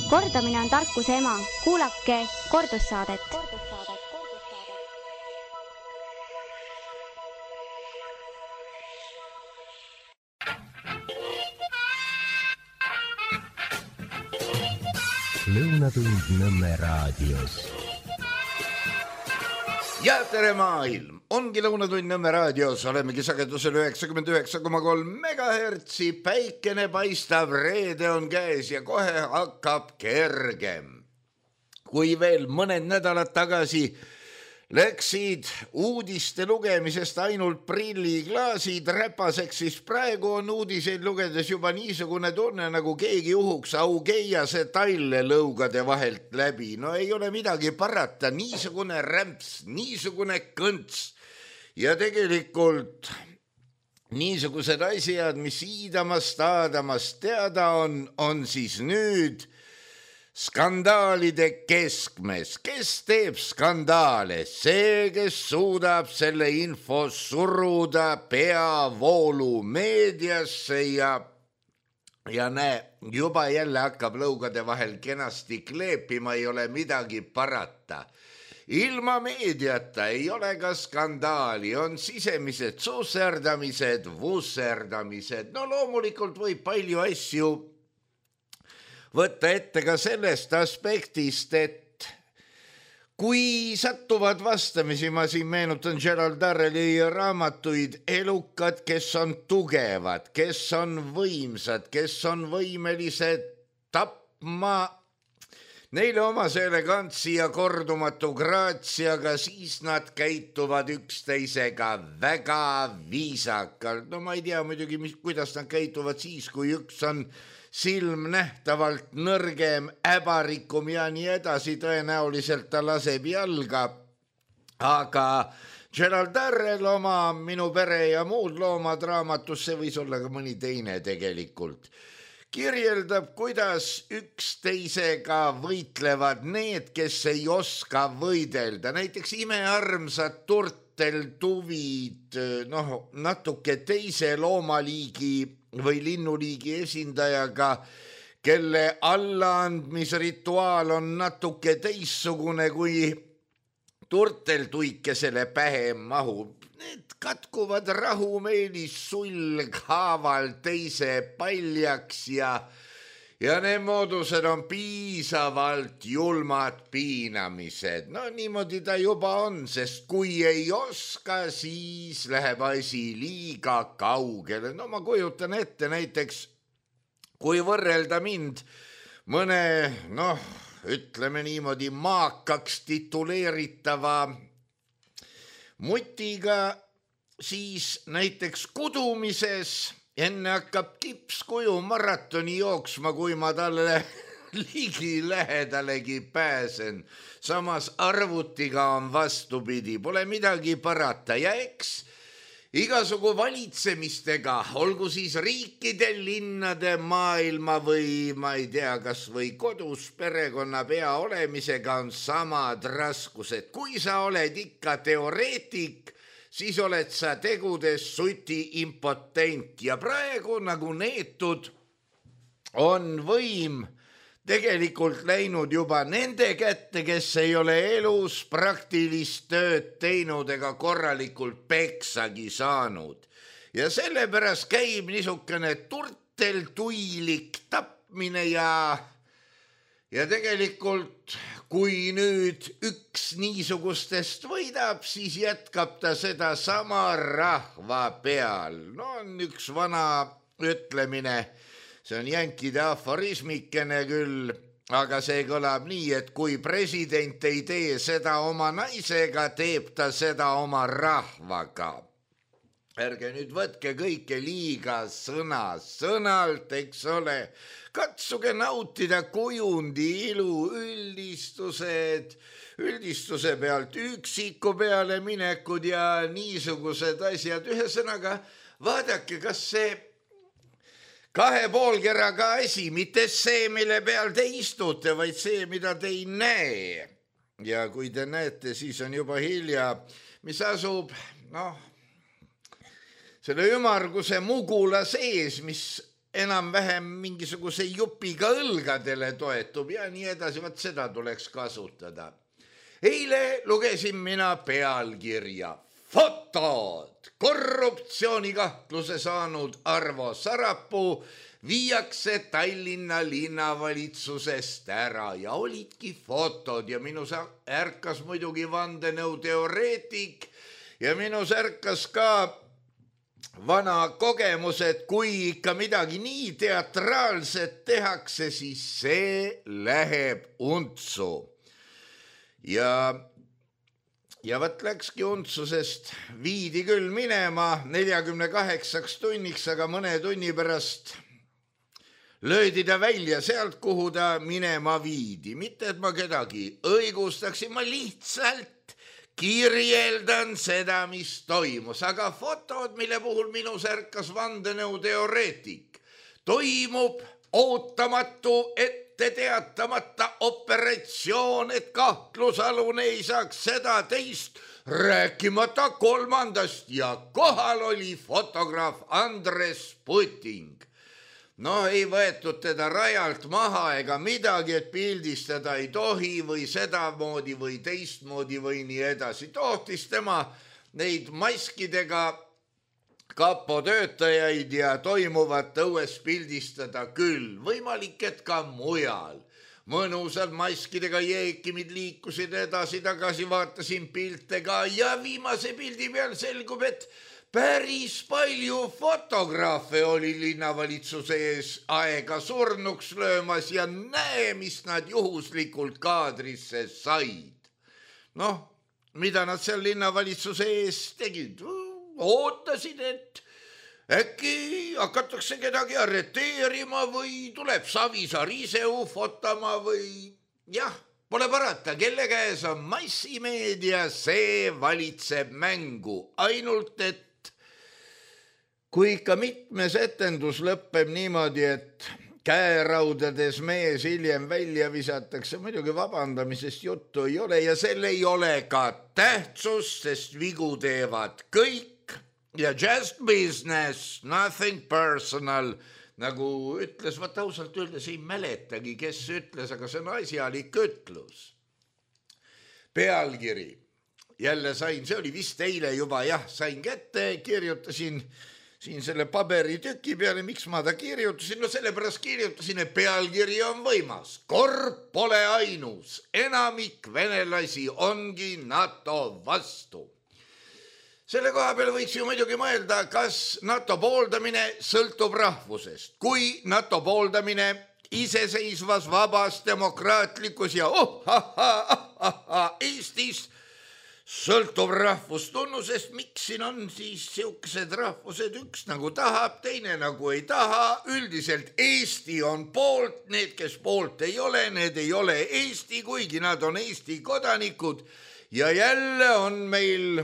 Kordamine on tarkuse ema. Kuulake kordussaadet. Lõunatund Nõmme raadios. Ja tere maailm! Ongi Lõunatund Nõmme raadios, olemegi sagedusel 99,3 megahertsi, päikene paistab, reede on käes ja kohe hakkab kergem. Kui veel mõned nädalad tagasi läksid uudiste lugemisest ainult prilliklaasid räpaseks, siis praegu on uudiseid lugedes juba niisugune tunne, nagu keegi uhuks Augeiase talle lõugade vahelt läbi. No ei ole midagi parata, niisugune rämps, niisugune kõnts. Ja tegelikult niisugused asjad, mis iidamast, aadamast teada on siis nüüd skandaalide keskmes. Kes teeb skandaale? See, kes suudab selle info suruda peavoolu meediasse ja näe, juba jälle hakkab lõugade vahel kenasti kleepima, ei ole midagi parata. Ilma meediata ei ole ka skandaali, on sisemised susserdamised, vusserdamised. No loomulikult võib palju asju võtta ette ka sellest aspektist, et kui sattuvad vastamisi, ma siin meenutan Gerald Darrelli raamatuid, elukad, kes on tugevad, kes on võimsad, kes on võimelised tapma neile omase elegantsi ja kordumatu graatsiaga, siis nad käituvad üksteisega väga viisakalt. No ma ei tea muidugi, kuidas nad käituvad siis, kui üks on silm nähtavalt nõrgem, äbarikum ja nii edasi, tõenäoliselt ta laseb jalga. Aga Gerald Darrell oma Minu pere ja muud loomad raamatus, see võis olla ka mõni teine tegelikult, kirjeldab, kuidas üksteisega võitlevad need, kes ei oska võidelda. Näiteks imearmsad turteltuvid, natuke teise loomaliigi või linnuliigi esindajaga, kelle allaandmisrituaal on natuke teissugune kui turteltuikesele pähe mahub. Need katkuvad rahumeelis sulghaaval teise paljaks ja need moodused on piisavalt julmad piinamised. No niimoodi ta juba on, sest kui ei oska, siis läheb asi liiga kaugele. No ma kujutan ette näiteks, kui võrrelda mind mõne, ütleme niimoodi, maakaks tituleeritava mutiga, siis näiteks kudumises enne hakkab tipskuju maratoni jooksma, kui ma talle ligi lähedalegi pääsen. Samas arvutiga on vastupidi, pole midagi parata. Ja eks igasugu valitsemistega, olgu siis riikide, linnade, maailma või ma ei tea, kas või kodus perekonna pea olemisega on samad raskused. Kui sa oled ikka teoreetik, siis oled sa tegudes suti impotent ja praegu nagu neetud on võim tegelikult läinud juba nende kätte, kes ei ole elus praktilist tööd teinud ega korralikult peksagi saanud. Ja sellepärast käib niisugune turteltuilik tapmine ja tegelikult kui nüüd üks niisugustest võidab, siis jätkab ta seda sama rahva peal. No on üks vana ütlemine, see on jänkide aforismikene küll, aga see kõlab nii, et kui president ei tee seda oma naisega, teeb ta seda oma rahvaga. Ärge nüüd võtke kõike liiga sõnalt, eks ole. Katsuge nautida kujundi ilu, üldistuse pealt, üksiku peale minekud ja niisugused asjad. Ühesõnaga, vaadake, kas see 2 poolkeraga asi, mitte see, mille peal te istute, vaid see, mida te ei näe. Ja kui te näete, siis on juba hilja, mis asub, selle ümmarguse mugula sees, mis enam-vähem mingisuguse jupiga õlgadele toetub ja nii edasi, vaat seda tuleks kasutada. Eile lugesin mina pealkirja Fotod, korruptsioonikahtluse saanud Arvo Sarapuu viiakse Tallinna linnavalitsusest ära ja olidki fotod ja minus ärkas muidugi vandenõuteoreetik ja minus ärkas ka vana kogemus, et kui ikka midagi nii teatraalset tehakse, siis see läheb untsu. Ja võt läkski untsusest, viidi küll minema 48 tunniks, aga mõne tunni pärast löödi ta välja sealt, kuhu ta minema viidi. Mitte, et ma kedagi õigustaksin, ma lihtsalt kirjeldan seda, mis toimus. Aga fotod, mille puhul minus ärkas vandenõuteoreetik, toimub ootamatu, ette teatamata operatsioon, et kahtlusalune ei saaks seda teist, rääkimata kolmandast ja kohal oli fotograaf Andres Puting. No ei võetud teda rajalt maha ega midagi, et pildistada ei tohi või sedamoodi või teistmoodi või nii edasi. Tohtis tema neid maskidega kapo töötajaid ja toimuvat õues pildistada küll. Võimalik, et ka mujal. Mõnusad maskidega jeekimid liikusid edasi-tagasi, vaatasin pilte ka ja viimase pildi peal selgub, et päris palju fotograafe oli linnavalitsuse ees aega surnuks löömas ja näe, mis nad juhuslikult kaadrisse said. Noh, mida nad seal linnavalitsuse ees tegid? Ootasid, et äkki hakatakse kedagi arreteerima või tuleb Savisaar ise ufotama või jah, pole parata, kelle käes on massimeedia, see valitseb mängu. Ainult, et kui ikka mitmes etendus lõppeb niimoodi, et käeraudades mees hiljem välja visatakse, muidugi vabandamisest juttu ei ole ja sel ei ole ka tähtsust, sest vigu teevad kõik ja just business, nothing personal, nagu ütles, vaat ausalt öeldes ei mäletagi, kes ütles, aga see on asjalik ütlus. Pealkiri, jälle sain, see oli vist eile juba, jah, sain kätte, kirjutasin siin selle paberitüki peale, miks ma ta kirjutasin? No sellepärast kirjutasin, et pealkiri on võimas. Korb pole ainus, enamik venelasi ongi NATO vastu. Selle koha peale võiks ju muidugi mõelda, kas NATO pooldamine sõltub rahvusest. Kui NATO pooldamine iseseisvas, vabas, demokraatlikus ja Eestis sõltub rahvustunnusest, miks siin on siis siukesed rahvused, üks nagu tahab, teine nagu ei taha. Üldiselt Eesti on poolt, need, kes poolt ei ole, need ei ole Eesti, kuigi nad on Eesti kodanikud. Ja jälle on meil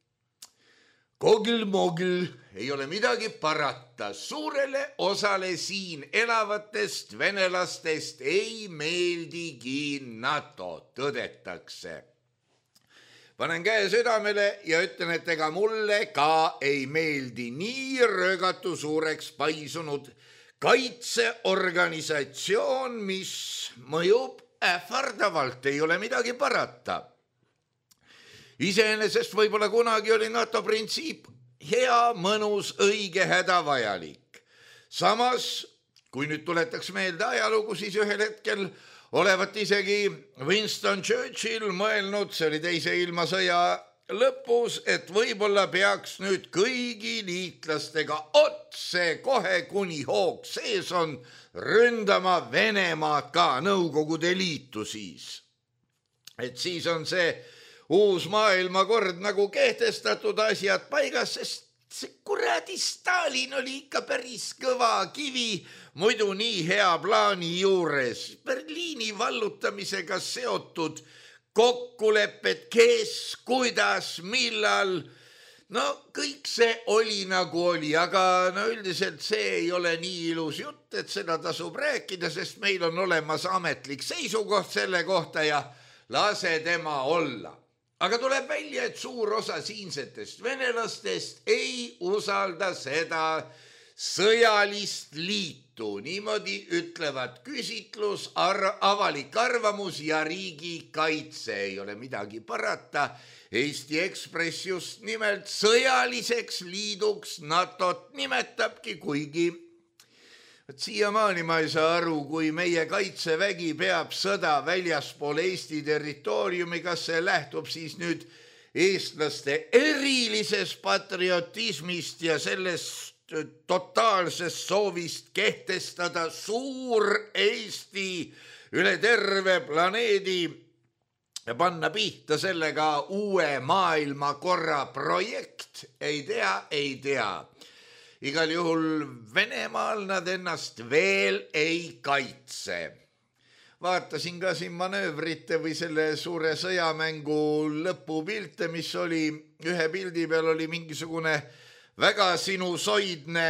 kogl-mogl, ei ole midagi parata. Suurele osale siin elavatest venelastest ei meeldigi NATO, tõdetakse. Panen käe südamele ja ütlen, et ega mulle ka ei meeldi nii röögatu suureks paisunud kaitseorganisatsioon, mis mõjub ähvardavalt, ei ole midagi parata. Iseenesest võib-olla kunagi oli NATO printsiip hea, mõnus, õige, hädavajalik. Samas, kui nüüd tuletaks meelde ajalugu, siis ühel hetkel olevat isegi Winston Churchill mõelnud, see oli teise ilmasõja lõpus, et võib-olla peaks nüüd kõigi liitlastega otse kohe kuni hoog sees on ründama Venemaad ka, Nõukogude Liitu siis. Et siis on see uus maailmakord nagu kehtestatud, asjad paigas, sest see kuradi Stalin oli ikka päris kõva kivi, muidu nii hea plaani juures. Berliini vallutamisega seotud kokkulepped, kes, kuidas, millal, no kõik see oli nagu oli, aga no üldiselt see ei ole nii ilus jutt, et seda tasub rääkida, sest meil on olemas ametlik seisukoht selle kohta ja lase tema olla. Aga tuleb välja, et suur osa siinsetest venelastest ei usalda seda sõjalist liitu, niimoodi ütlevad küsitlus, avalik arvamus ja riigikaitse. Ei ole midagi parata. Eesti Ekspress just nimelt sõjaliseks liiduks NATO-t nimetabki, kuigi siiamaani ma ei saa aru, kui meie kaitsevägi peab sõda väljaspool Eesti territooriumi, kas see lähtub siis nüüd eestlaste erilisest patriotismist ja sellest totaalsest soovist kehtestada suur Eesti üle terve planeedi ja panna pihta sellega uue maailmakorra projekt. Ei tea. Igal juhul Venemaal nad ennast veel ei kaitse. Vaatasin ka siin manöövrite või selle suure sõjamängu lõpupilte, mis oli, ühe pildi peal oli mingisugune väga sinusoidne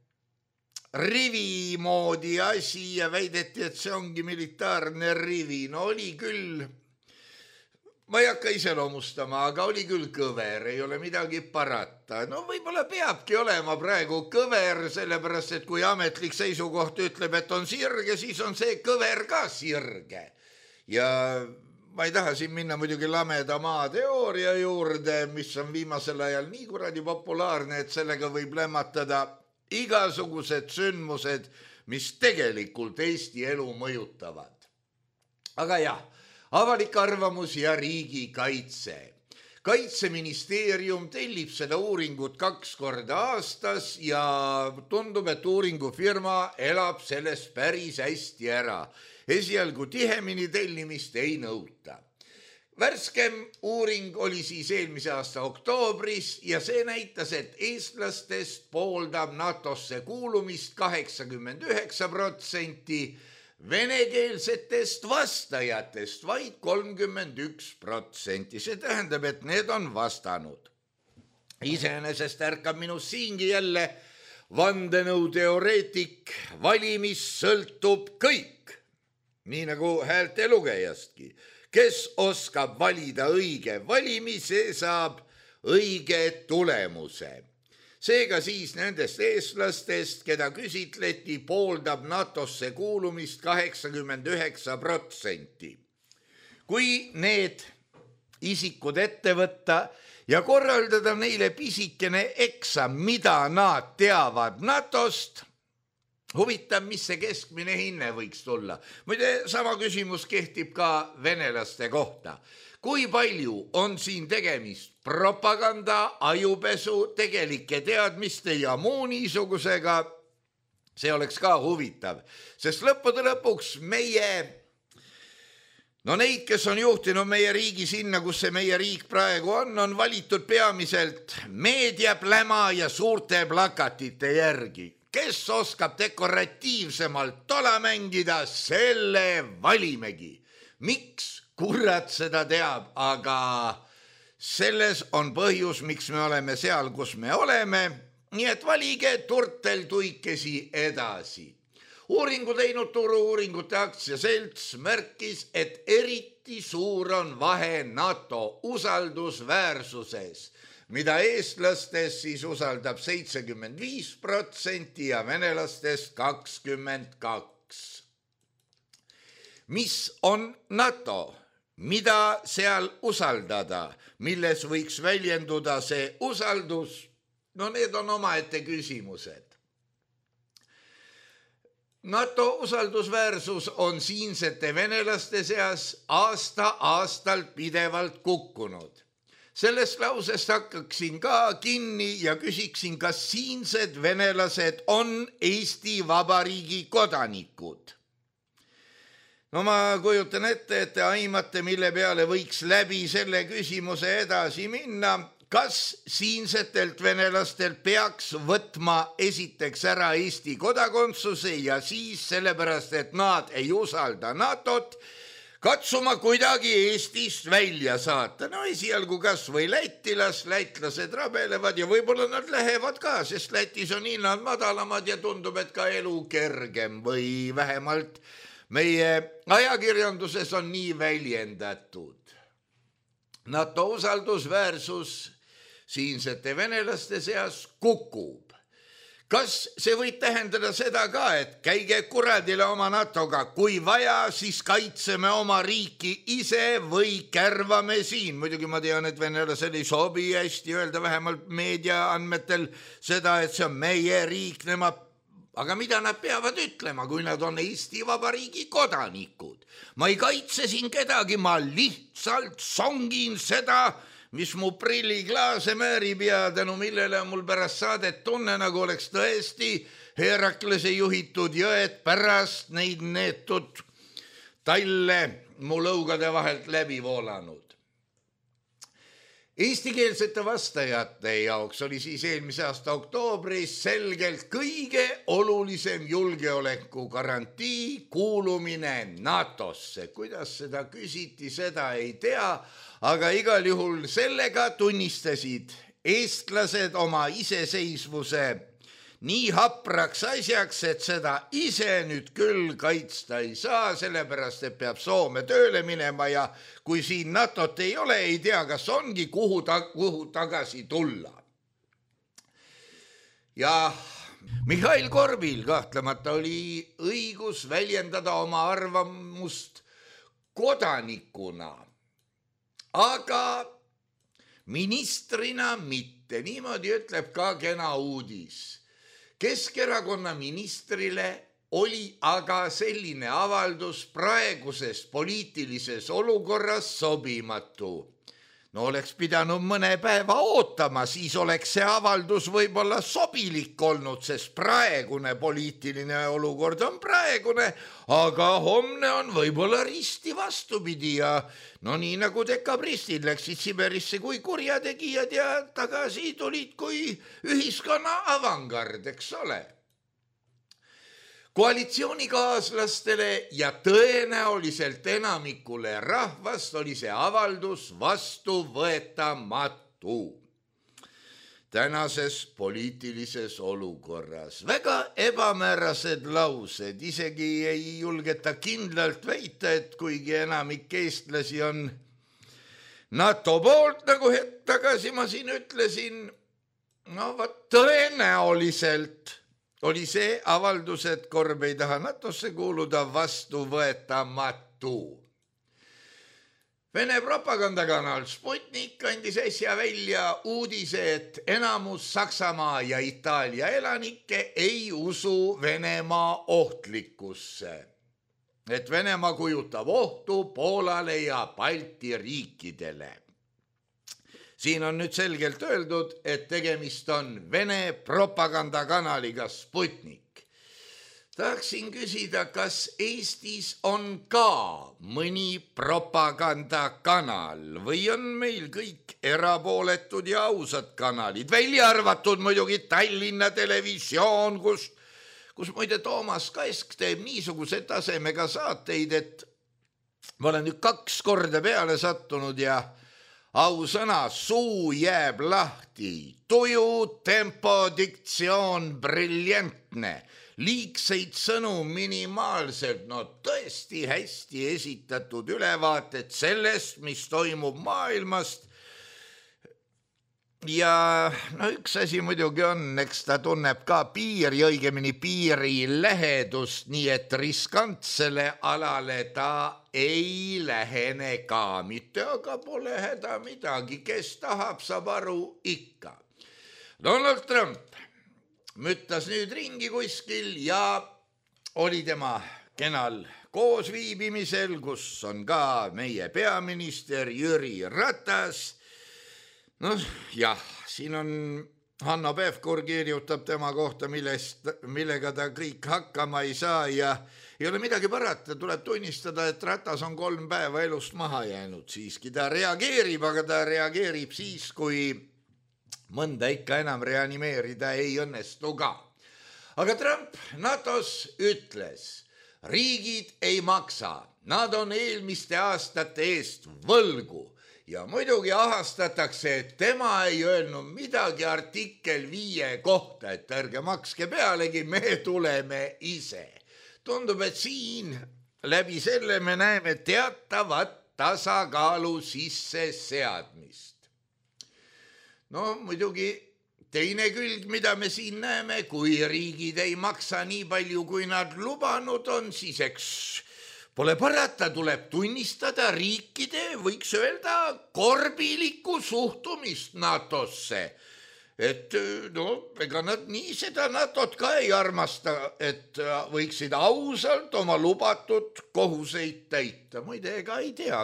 rivi moodi asi ja väideti, et see ongi militaarne rivi. No oli küll, ma ei hakka iseloomustama, aga oli küll kõver, ei ole midagi parata. No võib-olla peabki olema praegu kõver, sellepärast et kui ametlik seisukoht ütleb, et on sirge, siis on see kõver ka sirge. Ja ma ei taha siin minna muidugi lameda maa teooria juurde, mis on viimasel ajal nii kuradi populaarne, et sellega võib lämmatada igasugused sündmused, mis tegelikult Eesti elu mõjutavad. Aga jah, avalik arvamus ja riigikaitse. Kaitseministeerium tellib seda uuringut 2 korda aastas ja tundub, et uuringufirma elab sellest päris hästi ära. Esialgu tihemini tellimist ei nõuta. Värskem uuring oli siis eelmise aasta oktoobris ja see näitas, et eestlastest pooldab NATO-sse kuulumist 89%, venekeelsetest vastajatest vaid 31%. See tähendab, et need on vastanud. Iseenesest ärkab minus siingi jälle vandenõuteoreetik, valimis sõltub kõik. Nii nagu häälte lugejastki. Kes oskab valida õige valimi, see saab õige tulemuse. Seega siis nendest eestlastest, keda küsitleti, pooldab NATO-sse kuulumist 89%. Kui need isikud ette võtta ja korraldada neile pisikene eksam, mida nad teavad NATO-st, huvitav, mis see keskmine hinne võiks tulla. Muide, sama küsimus kehtib ka venelaste kohta. Kui palju on siin tegemist propaganda, ajupesu, tegelike teadmiste ja muu niisugusega? See oleks ka huvitav, sest lõppude lõpuks neid, kes on juhtinud meie riigi sinna, kus see meie riik praegu on valitud peamiselt meediapläma ja suurte plakatite järgi. Kes oskab dekoratiivsemalt tola mängida, selle valimegi. Miks? Kurat seda teab, aga selles on põhjus, miks me oleme seal, kus me oleme. Nii et valige turteltuikesi edasi. Uuringu teinud Turu-uuringute aktsiaselts märkis, et eriti suur on vahe NATO usaldusväärsuses, mida eestlastest siis usaldab 75% ja venelastest 22%. Mis on NATO? Mida seal usaldada? Milles võiks väljenduda see usaldus? No need on omaette küsimused. NATO usaldusväärsus on siinsete venelaste seas aasta-aastalt pidevalt kukkunud. Sellest lausest hakkaksin ka kinni ja küsiksin, kas siinsed venelased on Eesti Vabariigi kodanikud. No ma kujutan ette, et te aimate, mille peale võiks läbi selle küsimuse edasi minna. Kas siinsetelt venelastelt peaks võtma esiteks ära Eesti kodakondsuse ja siis sellepärast, et nad ei usalda NATO-t, katsuma kuidagi Eestist välja saata. No esialgu kas või lätlased rabelevad ja võib-olla nad lähevad ka, sest Lätis on hinnad madalamad ja tundub, et ka elu kergem või vähemalt meie ajakirjanduses on nii väljendatud. NATO usaldusväärsus siinsete venelaste seas kukub. Kas see võib tähendada seda ka, et käige kuradile oma NATOga, kui vaja, siis kaitseme oma riiki ise või kärvame siin. Muidugi ma tean, et venelasel ei sobi hästi öelda vähemalt meediaandmetel seda, et see on meie riik, aga mida nad peavad ütlema, kui nad on Eesti Vabariigi kodanikud? Ma ei kaitse siin kedagi, ma lihtsalt songin seda, mis mu prilliklaase määrib ja tänu millele on mul pärast saadet tunne, nagu oleks tõesti Heraklase juhitud jõed pärast neid neetud talle mu lõugade vahelt läbi voolanud. Eestikeelsete vastajate jaoks oli siis eelmise aasta oktoobris selgelt kõige olulisem julgeoleku garantii kuulumine NATOsse. Kuidas seda küsiti, seda ei tea, aga igal juhul sellega tunnistasid eestlased oma iseseisvuse nii hapraks asjaks, et seda ise nüüd küll kaitsta ei saa, sellepärast, et peab Soome tööle minema ja kui siin NATOt ei ole, ei tea, kas ongi kuhu tagasi tulla. Ja Mihhail Korbil kahtlemata oli õigus väljendada oma arvamust kodanikuna, aga ministrina mitte. Niimoodi ütleb ka kena uudis. Keskerakonna ministrile oli aga selline avaldus praeguses poliitilises olukorras sobimatu. No oleks pidanud mõne päeva ootama, siis oleks see avaldus võib-olla sobilik olnud, sest praegune poliitiline olukord on praegune, aga homne on võib-olla risti vastupidi ja no nii nagu dekabristid läksid Siberisse kui kurjategijad ja tagasi tulid kui ühiskonna avangard, eks ole. Koalitsioonikaaslastele ja tõenäoliselt enamikule rahvast oli see avaldus vastuvõetamatu. Tänases poliitilises olukorras väga ebamäärased laused, isegi ei julgeta kindlalt väita, et kuigi enamik eestlasi on NATO poolt, nagu hetk tagasi ma siin ütlesin, no tõenäoliselt oli see avaldus, et Korb ei taha NATOsse kuuluda, vastuvõetamatu. Vene propagandakanal Sputnik andis äsja välja uudise, et enamus Saksamaa ja Itaalia elanikke ei usu Venemaa ohtlikkusse. Et Venemaa kujutab ohtu Poolale ja Balti riikidele. Siin on nüüd selgelt öeldud, et tegemist on Vene propagandakanaliga Sputnik. Tahaksin küsida, kas Eestis on ka mõni propagandakanal või on meil kõik erapooletud ja ausad kanalid, välja arvatud muidugi Tallinna Televisioon, kus muide Toomas Kask teeb niisuguse tasemega saateid, et ma olen nüüd 2 korda peale sattunud ja ausõna, suu jääb lahti, tuju, tempo, diktsioon, briljantne, liigseid sõnu minimaalselt, no tõesti hästi esitatud ülevaated sellest, mis toimub maailmast. Ja no üks asi muidugi on, eks ta tunneb ka piiri, õigemini piiri lähedust, nii et riskantsele alale ta ei lähene ka mitte, aga pole häda midagi, kes tahab, saab aru ikka. Donald Trump müttas nüüd ringi kuskil ja oli tema kenal koosviibimisel, kus on ka meie peaminister Jüri Ratas. No jah, siin on Hanno Pevkur kirjutab tema kohta, millega ta kõik hakkama ei saa ja ei ole midagi parata, tuleb tunnistada, et Ratas on 3 päeva elust maha jäänud. Siiski ta reageerib, aga ta reageerib siis, kui mõnda ikka enam reanimeerida ei õnnestu ka. Aga Trump NATOs ütles, riigid ei maksa, nad on eelmiste aastate eest võlgu. Ja muidugi ahastatakse, et tema ei öelnud midagi artikkel 5 kohta, et ärge makske pealegi, me tuleme ise. Tundub, et siin läbi selle me näeme teatavat tasakaalu sisse seadmist. No muidugi teine külg, mida me siin näeme, kui riigid ei maksa nii palju, kui nad lubanud on, siis eks pole parata, tuleb tunnistada riikide, võiks öelda, korbiliku suhtumist NATO-sse. Et ega nad nii seda NATO-t ka ei armasta, et võiksid ausalt oma lubatud kohuseid täita. Muide, ega ei tea,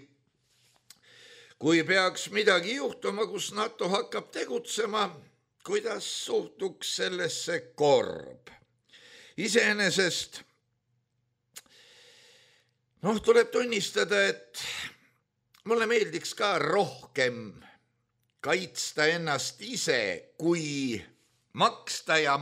kui peaks midagi juhtuma, kus NATO hakkab tegutsema, kuidas suhtuks sellesse Korb. Iseenesest tuleb tunnistada, et mulle meeldiks ka rohkem kaitsta ennast ise, kui maksta ja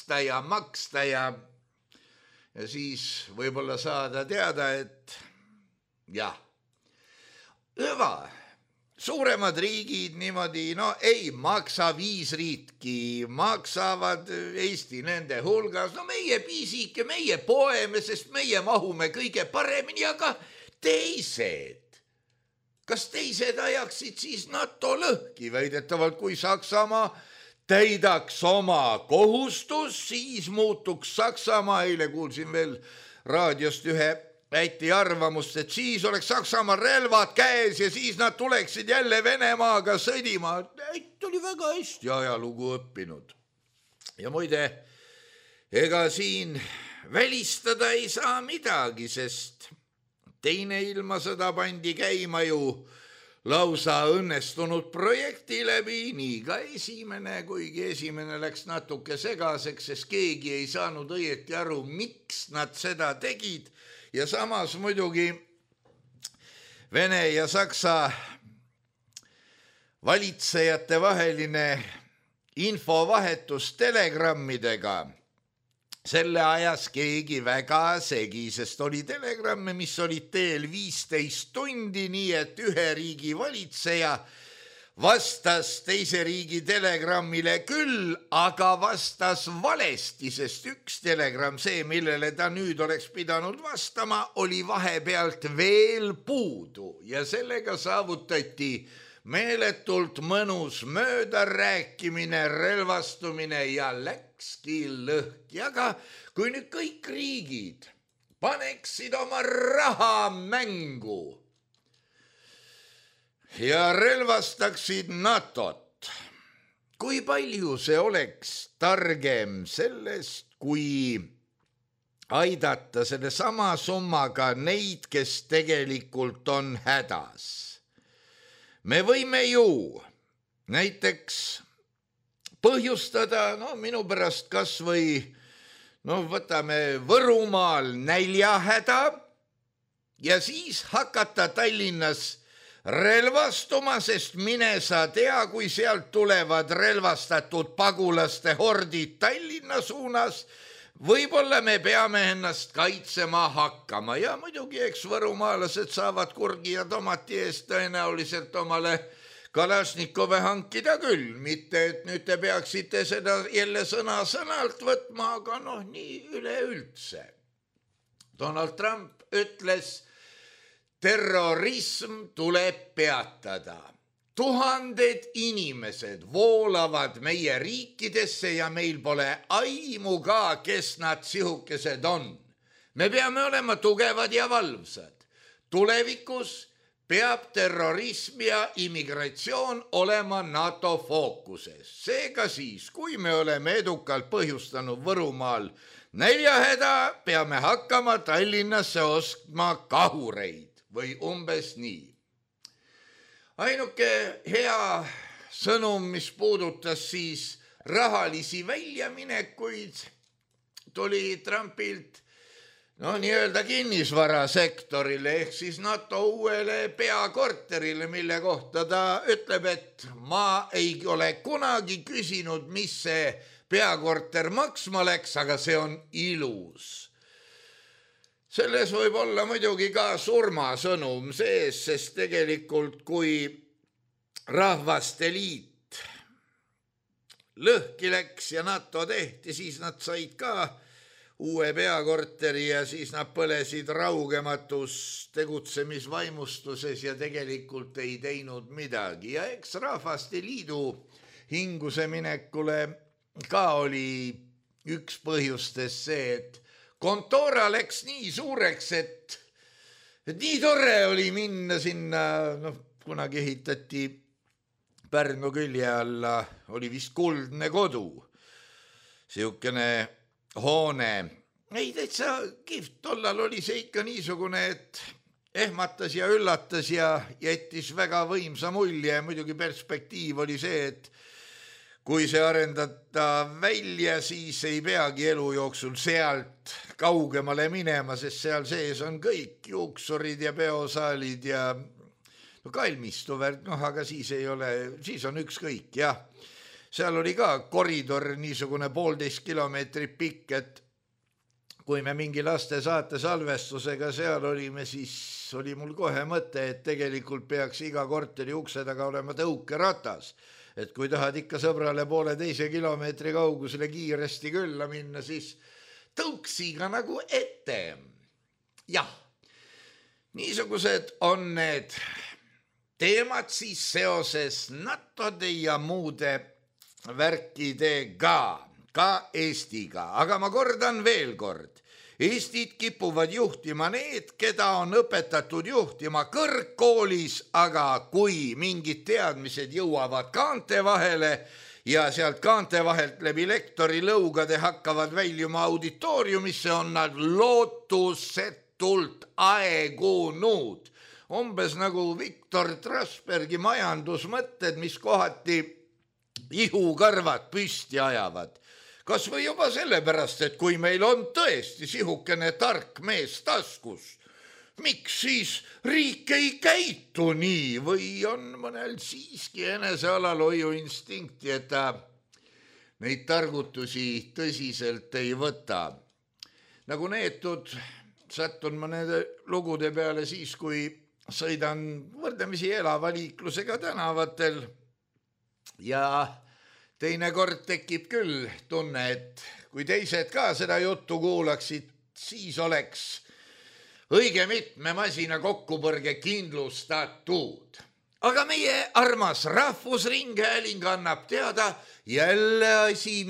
siis võib-olla saada teada, et jah, hüva, suuremad riigid niimoodi, ei maksa 5 riiki, maksavad Eesti nende hulgas, meie piisike, meie poeme, sest meie mahume kõige paremini, aga teised. Kas teised ajaksid siis NATO lõhki? Väidetavalt, kui Saksamaa täidaks oma kohustus, siis muutuks Saksamaa, eile kuulsin veel raadiost ühe äiti arvamust, et siis oleks Saksamaa relvad käes ja siis nad tuleksid jälle Venemaaga sõdima. Äit oli väga hästi ajalugu õppinud. Ja muide, ega siin välistada ei saa midagi, sest teine ilmasõda pandi käima ju lausa õnnestunud projekti läbi, nii ka esimene, kuigi esimene läks natuke segaseks, sest keegi ei saanud õieti aru, miks nad seda tegid. Ja samas muidugi Vene ja Saksa valitsejate vaheline infovahetus telegrammidega, selle ajas keegi väga segi, sest oli telegramme, mis olid teel 15 tundi, nii et ühe riigi valitseja vastas teise riigi telegrammile küll, aga vastas valesti, sest üks telegramm, see, millele ta nüüd oleks pidanud vastama, oli vahepealt veel puudu ja sellega saavutati meeletult mõnus möödarääkimine, relvastumine ja läkski lõhki. Aga kui nüüd kõik riigid paneksid oma raha mängu ja relvastaksid NATO-t, kui palju see oleks targem sellest, kui aidata selle sama summaga neid, kes tegelikult on hädas. Me võime ju näiteks põhjustada, minu pärast kas või, võtame Võrumaal näljahäda ja siis hakata Tallinnas relvastuma, sest mine sa tea, kui sealt tulevad relvastatud pagulaste hordid Tallinna suunas, võib-olla me peame ennast kaitsema hakkama ja muidugi eks võrumaalased saavad kurgi ja tomati eest tõenäoliselt omale Kalašnikove hankida küll, mitte et nüüd te peaksite seda jälle sõna-sõnalt võtma, aga nii üleüldse. Donald Trump ütles, terrorism tuleb peatada. 1000 inimesed voolavad meie riikidesse ja meil pole aimu ka, kes nad sihukesed on. Me peame olema tugevad ja valvsad. Tulevikus peab terrorism ja immigratsioon olema NATO fookuses. Seega siis, kui me oleme edukalt põhjustanud Võrumaal näljahäda, peame hakkama Tallinnasse ostma kahureid või umbes nii. Ainuke hea sõnum, mis puudutas siis rahalisi väljaminekuid, tuli Trumpilt nii-öelda kinnisvarasektorile ehk siis NATO uuele peakorterile, mille kohta ta ütleb, et ma ei ole kunagi küsinud, mis see peakorter maksma läks, aga see on ilus. Selles võib olla muidugi ka surmasõnum sees, sest tegelikult kui Rahvaste Liit lõhki läks ja NATO tehti, siis nad said ka uue peakorteri ja siis nad põlesid raugematus tegutsemisvaimustuses ja tegelikult ei teinud midagi. Ja eks Rahvaste Liidu hinguse minekule ka oli üks põhjustes see, et kontora läks nii suureks, et nii tore oli minna sinna, kunagi ehitati Pärnu külje alla, oli vist Kuldne Kodu, siukene hoone. Ei, täitsa kihvt, tollal oli see ikka niisugune, et ehmatas ja üllatas ja jättis väga võimsa mulje. Muidugi perspektiiv oli see, et kui see arendada välja, siis ei peagi elu jooksul sealt kaugemale minema, sest seal sees on kõik juuksurid ja peosaalid ja kalmistuvärk, aga siis ei ole, siis on ükskõik, jah. Seal oli ka koridor niisugune 1,5 kilomeetrit pikk, et kui me mingi laste saate salvestusega seal olime, siis oli mul kohe mõte, et tegelikult peaks iga korteri ukse taga olema tõukeratas. Et kui tahad ikka sõbrale 1,5 kilomeetri kaugusele kiiresti külla minna, siis tõuksiga nagu ette. Jah, niisugused on need teemad siis seoses NATO-de ja muude värkidega, ka Eestiga. Aga ma kordan veel kord, Eestit kipuvad juhtima need, keda on õpetatud juhtima kõrgkoolis, aga kui mingid teadmised jõuavad kaante vahele ja sealt kaante vahelt läbi lektori lõugade hakkavad väljuma auditooriumisse, on nad lootusetult aegunud. Umbes nagu Viktor Trasbergi majandusmõtted, mis kohati ihukarvad püsti ajavad. Kas või juba sellepärast, et kui meil on tõesti sihukene tark mees taskus, miks siis riik ei käitu nii või on mõnel siiski enesealalhoiu instinkti, et ta neid targutusi tõsiselt ei võta. Nagu neetud sattun ma nende lugude peale siis, kui sõidan võrdlemisi elava liiklusega tänavatel ja teinekord tekib küll tunne, et kui teised ka seda juttu kuulaksid, siis oleks õige mitme masina kokkupõrge kindlustatud. Aga meie armas Rahvusringhääling annab teada jälle asi,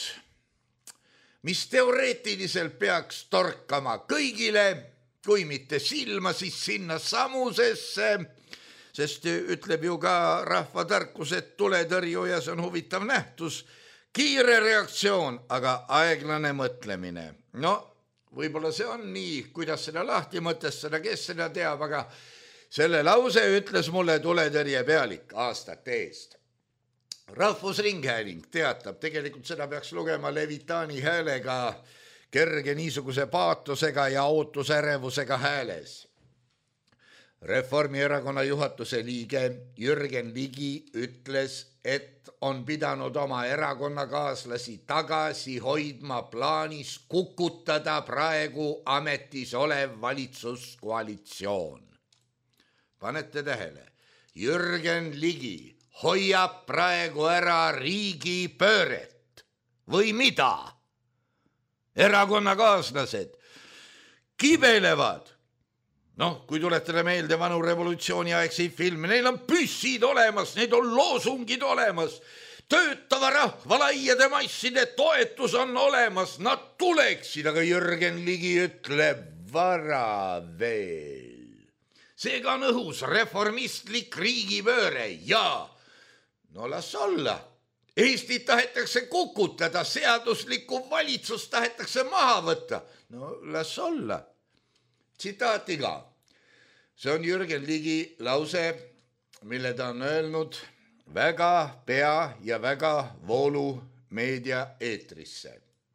mis teoreetiliselt peaks torkama kõigile, kui mitte silma, siis sinna samusesse, sest ütleb ju ka rahvatarkus, et tuletõrjuja, see on huvitav nähtus, kiire reaktsioon, aga aeglane mõtlemine. No, võib-olla see on nii, kuidas seda lahti mõtestada, kes seda teab, aga selle lause ütles mulle tuletõrje pealik aastate eest. Rahvusringhääling teatab, tegelikult seda peaks lugema Levitaani häälega, kerge niisuguse paatosega ja ootusärevusega hääles. Reformierakonna juhatuse liige Jürgen Ligi ütles, et on pidanud oma erakonnakaaslasi tagasi hoidma plaanis kukutada praegu ametis olev valitsuskoalitsioon. Panete tähele, Jürgen Ligi hoiab praegu ära riigipööret või mida? Erakonnakaaslased kibelevad. Kui tuletada meelde vanu revolutsiooniaegseid filme, neil on püssid olemas, need on loosungid olemas, töötava rahva laiade masside toetus on olemas, nad tuleksid, aga Jürgen Ligi ütleb vara veel. Seega on õhus reformistlik riigipööre ja las olla. Eestit tahetakse kukutada, seaduslikku valitsust tahetakse maha võtta. Las olla. Tsitaatiga. See on Jürgen Ligi lause, mille ta on öelnud väga pea ja väga voolu meedia eetrisse.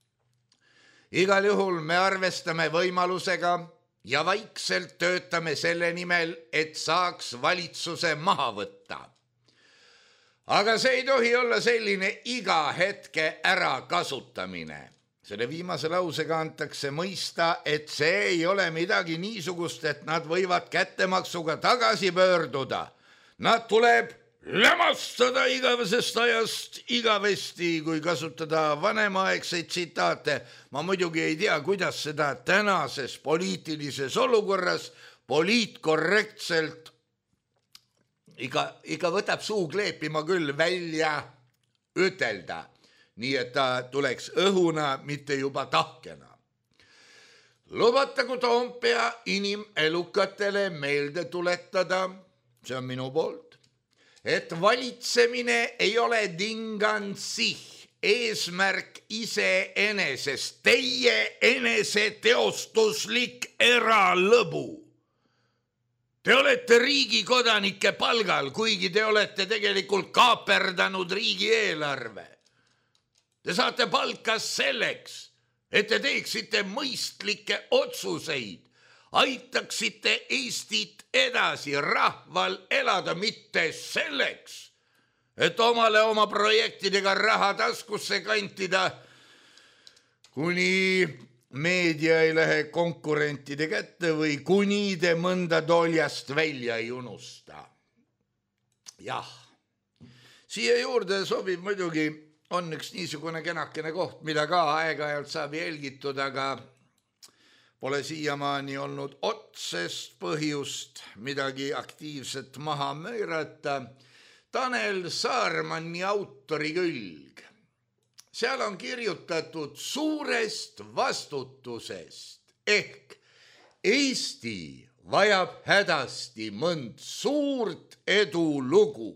Igal juhul me arvestame võimalusega ja vaikselt töötame selle nimel, et saaks valitsuse maha võtta. Aga see ei tohi olla selline iga hetke ärakasutamine. Selle viimase lausega antakse mõista, et see ei ole midagi niisugust, et nad võivad kättemaksuga tagasi pöörduda. Nad tuleb lämastada igavesest ajast igavesti, kui kasutada vanemaegseid tsitaate. Ma muidugi ei tea, kuidas seda tänases poliitilises olukorras poliitkorrektselt ikka võtab suu kleepima küll välja ütelda, nii et ta tuleks õhuna, mitte juba tahkena. Lubatagu Toompea inimelukatele meelde tuletada, see on minu poolt, et valitsemine ei ole dingand sih, eesmärk iseenesest, teie eneseteostuslik eralõbu. Te olete riigikodanike palgal, kuigi te olete tegelikult kaaperdanud riigieelarve. Te saate palka selleks, et te teeksite mõistlikke otsuseid, aitaksite Eestit edasi rahval elada, mitte selleks, et omale oma projektidega raha taskusse kantida, kuni meedia ei lähe konkurentide kätte või kuni te mõnda toljast välja ei unusta. Jah, siia juurde sobib muidugi, on üks niisugune kenakene koht, mida ka aeg-ajalt saab jälgitud, aga pole siiamaani olnud otsest põhjust midagi aktiivset maha möörata. Tanel Saarmanni autori külg. Seal on kirjutatud suurest vastutusest ehk Eesti vajab hädasti mõnd suurt edulugu,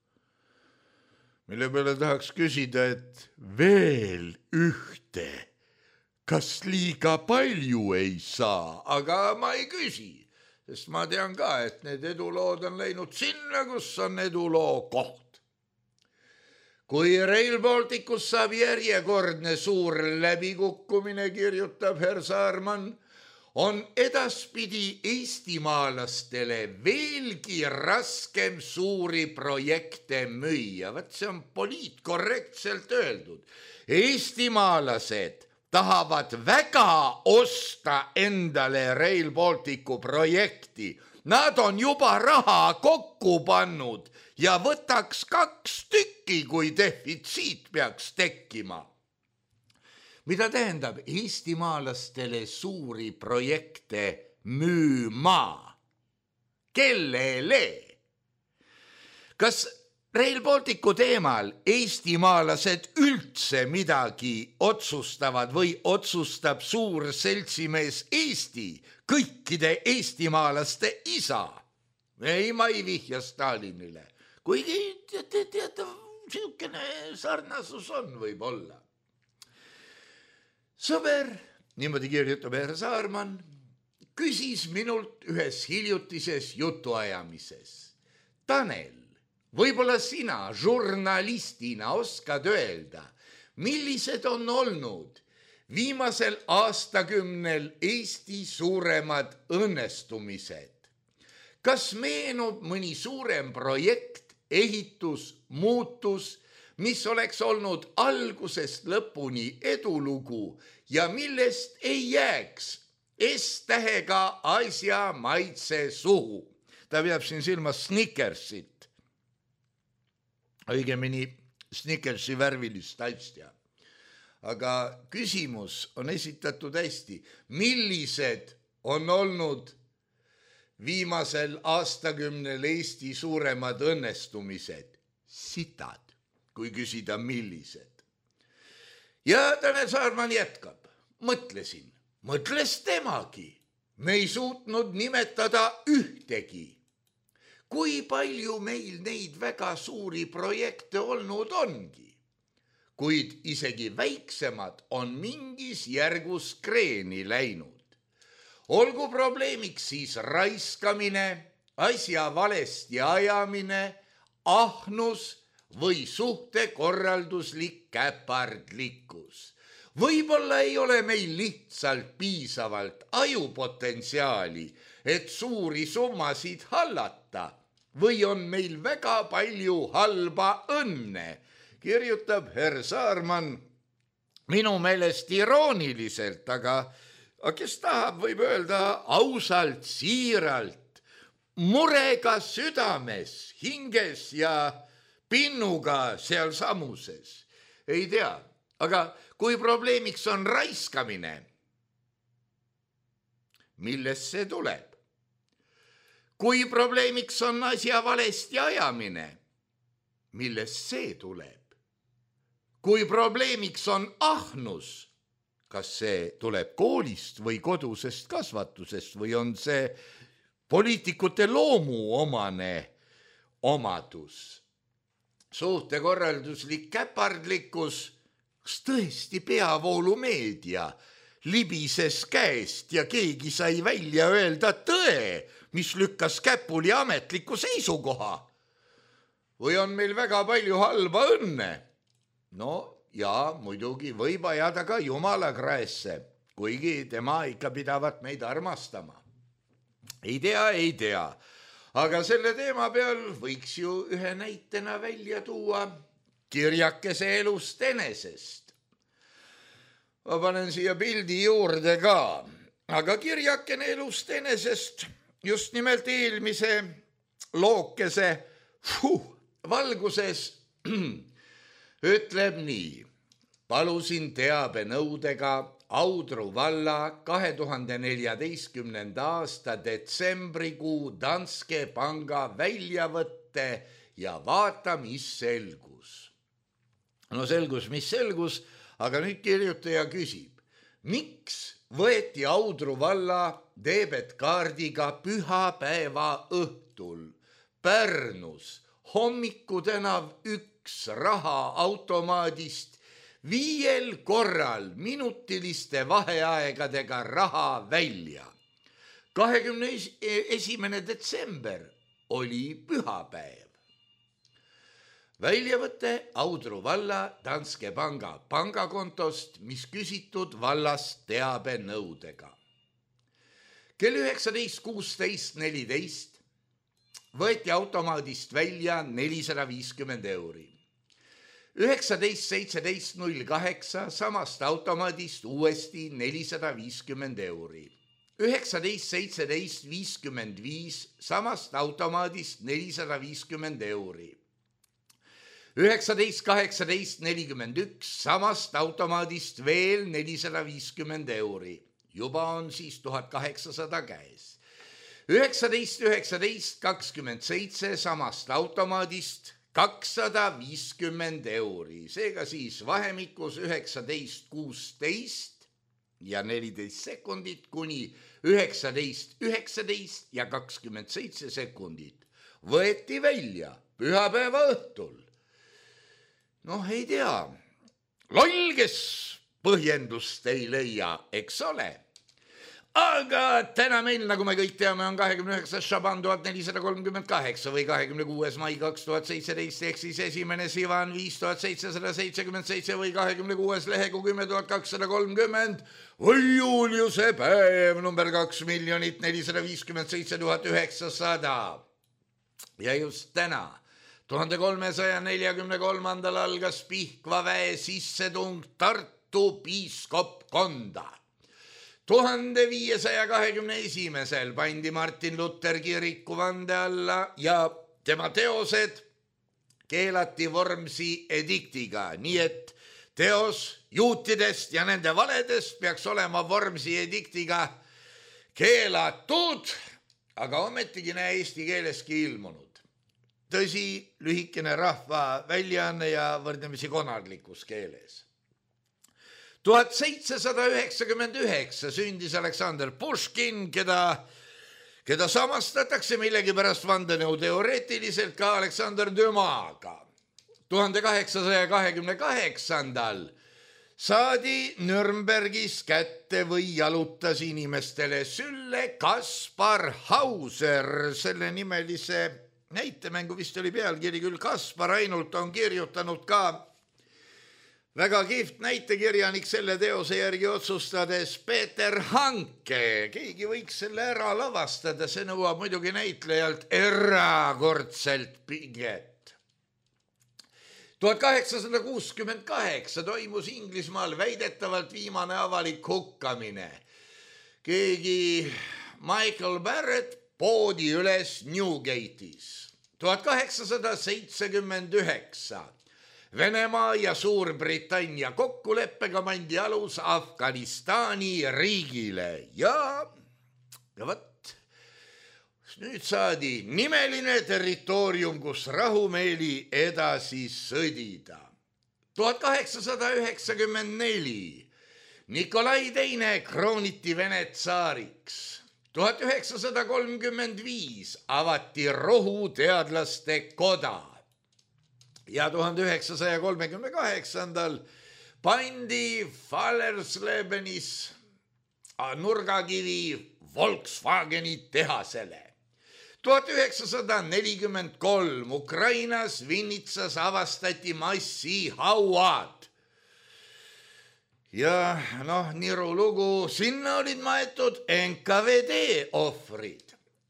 mille peale tahaks küsida, et veel ühte, kas liiga palju ei saa, aga ma ei küsi, sest ma tean ka, et need edulood on läinud sinna, kus on eduloo koht. Kui Rail Balticus saab järjekordne suur läbikukkumine, kirjutab herr Saarman, on edaspidi eestimaalastele veelgi raskem suuri projekte müüa. Vaat see on poliitkorrektselt öeldud. Eestimaalased tahavad väga osta endale Rail Balticu projekti. Nad on juba raha kokku pannud ja võtaks 2 tükki, kui defitsiit peaks tekkima. Mida tähendab eestimaalastele suuri projekte müüma? Kellele? Kas Rail Balticu teemal eestimaalased üldse midagi otsustavad või otsustab suur seltsimees Eesti, kõikide eestimaalaste isa? Ei, ma ei vihja Stalinile. Kuigi teatav siukene sarnasus on võib-olla. Sõber, niimoodi kirjutab herr Saarman, küsis minult ühes hiljutises jutuajamises. Tanel, võib-olla sina žurnalistina oskad öelda, millised on olnud viimasel aastakümnel Eesti suuremad õnnestumised? Kas meenub mõni suurem projekt, ehitus, muutus, mis oleks olnud algusest lõpuni edulugu ja millest ei jääks S-tähega asja maitse suhu? Ta peab siin silmas Snickersit, õigemini Snickersi värvilist asja. Aga küsimus on esitatud hästi. Millised on olnud viimasel aastakümnel Eesti suuremad õnnestumised? Sitad, kui küsida millised. Ja Tanel Saarman jätkab. Mõtles temagi. Me ei suutnud nimetada ühtegi. Kui palju meil neid väga suuri projekte olnud ongi? Kuid isegi väiksemad on mingis järgus kreeni läinud. Olgu probleemiks siis raiskamine, asja valesti ajamine, ahnus või suhtekorralduslik käpardlikkus. Võib-olla ei ole meil lihtsalt piisavalt ajupotentsiaali, et suuri summasid hallata, või on meil väga palju halba õnne, kirjutab herr Saarman minu meelest irooniliselt, aga kes tahab, võib öelda ausalt, siiralt, murega südames, hinges ja pinnuga seal samuses. Ei tea, aga kui probleemiks on raiskamine, millest see tuleb? Kui probleemiks on asja valesti ajamine, millest see tuleb? kui probleemiks on ahnus, kas see tuleb koolist või kodusest kasvatusest või on see poliitikute loomuomane omadus, suhtekorralduslik käpardlikkus, kas tõesti peavoolumeedia libises käest ja keegi sai välja öelda tõe, mis lükkas käpuli ametliku seisukoha? Või on meil väga palju halba õnne? No ja muidugi võib ajada ka Jumala kraesse, kuigi tema ikka pidavat meid armastama. Ei tea, aga selle teema peal võiks ju ühe näitena välja tuua kirjakese elust enesest. Ma panen siia pildi juurde ka, aga kirjakene elust enesest just nimelt eelmise lookese valguses ütleb nii. Palusin teabenõudega Audru valla 2014. aasta detsembrikuu Danske panga väljavõtte ja vaata, mis selgus. No selgus, mis selgus, aga nüüd kirjutaja küsib, miks võeti Audru valla debetkaardiga pühapäeva õhtul Pärnus Hommiku tänav 1 rahaautomaadist 5 korral minutiliste vaheaegadega raha välja. 21. detsember oli pühapäev. Väljavõte Audru valla Danske panga pangakontost, mis küsitud vallast teabenõudega. Kell 19.16.14 võeti automaadist välja 450 euri. 19.17.08 samast automaadist uuesti 450 euri. 19.17.55 samast automaadist 450 euri. 19.18.41 samast automaadist veel 450 euri. Juba on siis 1800 käes. 19.27 samast automaadist 250 euri. Seega siis vahemikus 19.16 ja 14 sekundit kuni 19.19 ja 27 sekundit võeti välja pühapäeva õhtul. Noh, ei tea, loll, kes põhjendust ei leia, eks ole. Aga täna meil, nagu me kõik teame, on 29. Šaban 1438 või 26. mai 2017 ehk siis 1. Sivan 5777 või 26. lehegu 10.230 või Juliuse päev number 2,457,900. Ja just täna 1343. algas Pihkva väe sissetung Tartu piiskopkonda. 1521. pandi Martin Luther kiriku vande alla ja tema teosed keelati Vormsi ediktiga, nii et teos juutidest ja nende valedest peaks olema Vormsi ediktiga keelatud, aga ometigi eesti keeleski ilmunud. Tõsi, lühikene rahva väljaanne ja võrdlemisi konarlikus keeles. 1799 sündis Aleksander Puškin, keda samastatakse millegipärast vandenõuteoreetiliselt ka Aleksander Dümaga. 1828 saadi Nürnbergis kätte või jalutas inimestele sülle Kaspar Hauser, selle nimelise näitemängu vist oli pealkiri küll Kaspar, ainult on kirjutanud ka väga kihvt näitekirjanik selle teose järgi otsustades Peeter Hanke. Keegi võiks selle ära lavastada, see nõuab muidugi näitlejalt erakordselt pinget. 1868 toimus Inglismaal väidetavalt viimane avalik hukkamine. Keegi Michael Barrett poodi üles Newgate'is. 1879 Venemaa ja Suurbritannia kokkuleppega pandi alus Afganistani riigile ja võt, nüüd saadi nimeline territoorium, kus rahumeeli edasi sõdida. 1894 Nikolai II krooniti Vene tsaariks. 1935 avati rohuteadlaste koda ja 1938 pandi Fallerslebenis nurgakivi Volkswageni tehasele. 1943 Ukrainas Vinnitsas avastati massihauad. Ja niru lugu, sinna olid maetud NKVD ohvrid.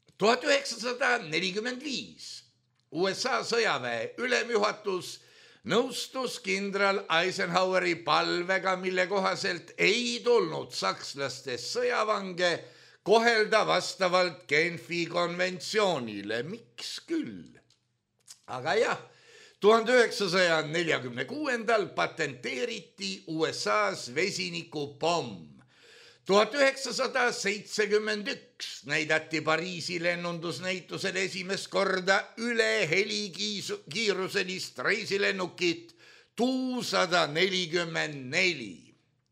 1945 USA sõjaväe ülemjuhatus nõustus kindral Eisenhoweri palvega, mille kohaselt ei tulnud sakslaste sõjavange kohelda vastavalt Genfi konventsioonile. Miks küll? Aga jah, 1946 patenteeriti USA's vesinikupomm. 1971 näidati Pariisi lennundusnäitusel esimest korda üle helikiiruselist reisilennukit Tu-144.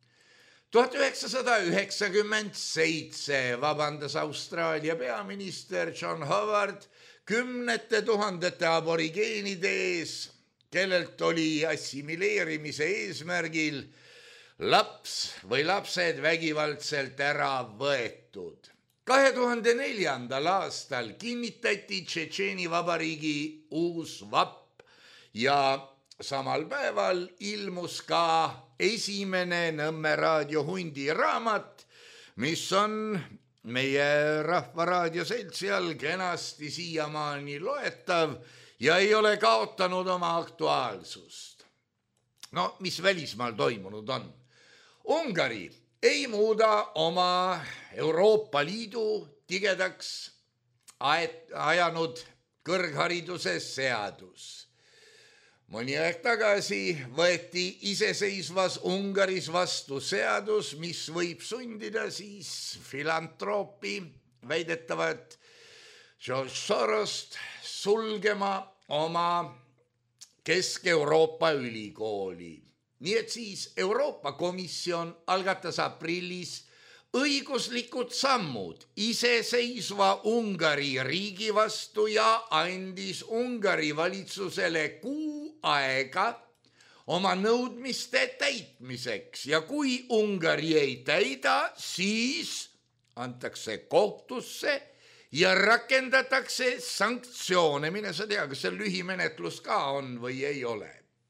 1997 vabandas Austraalia peaminister John Howard kümnete tuhandete aborigeenide ees, kellelt oli assimileerimise eesmärgil laps või lapsed vägivaldselt ära võetud. 2004. aastal kinnitati Tšetšeeni vabariigi uus vapp ja samal päeval ilmus ka esimene Nõmme raadio hundi raamat, mis on meie Rahvaraadio seltsi all kenasti siiamaani loetav ja ei ole kaotanud oma aktuaalsust. No, mis välismaal toimunud on? Ungari ei muuda oma Euroopa Liidu tigedaks ajanud kõrghariduse seadus. Mõni aeg tagasi võeti iseseisvas Ungaris vastu seadus, mis võib sundida siis filantroppi väidetavat George Sorost sulgema oma Kesk-Euroopa ülikooli. Nii et siis Euroopa Komisjon algatas aprillis õiguslikud sammud iseseisva Ungari riigi vastu ja andis Ungari valitsusele 6 aega oma nõudmiste täitmiseks. Ja kui Ungari ei täida, siis antakse kohtusse ja rakendatakse sanktsioone. Mine sa tea, kas see lühimenetlus ka on või ei ole.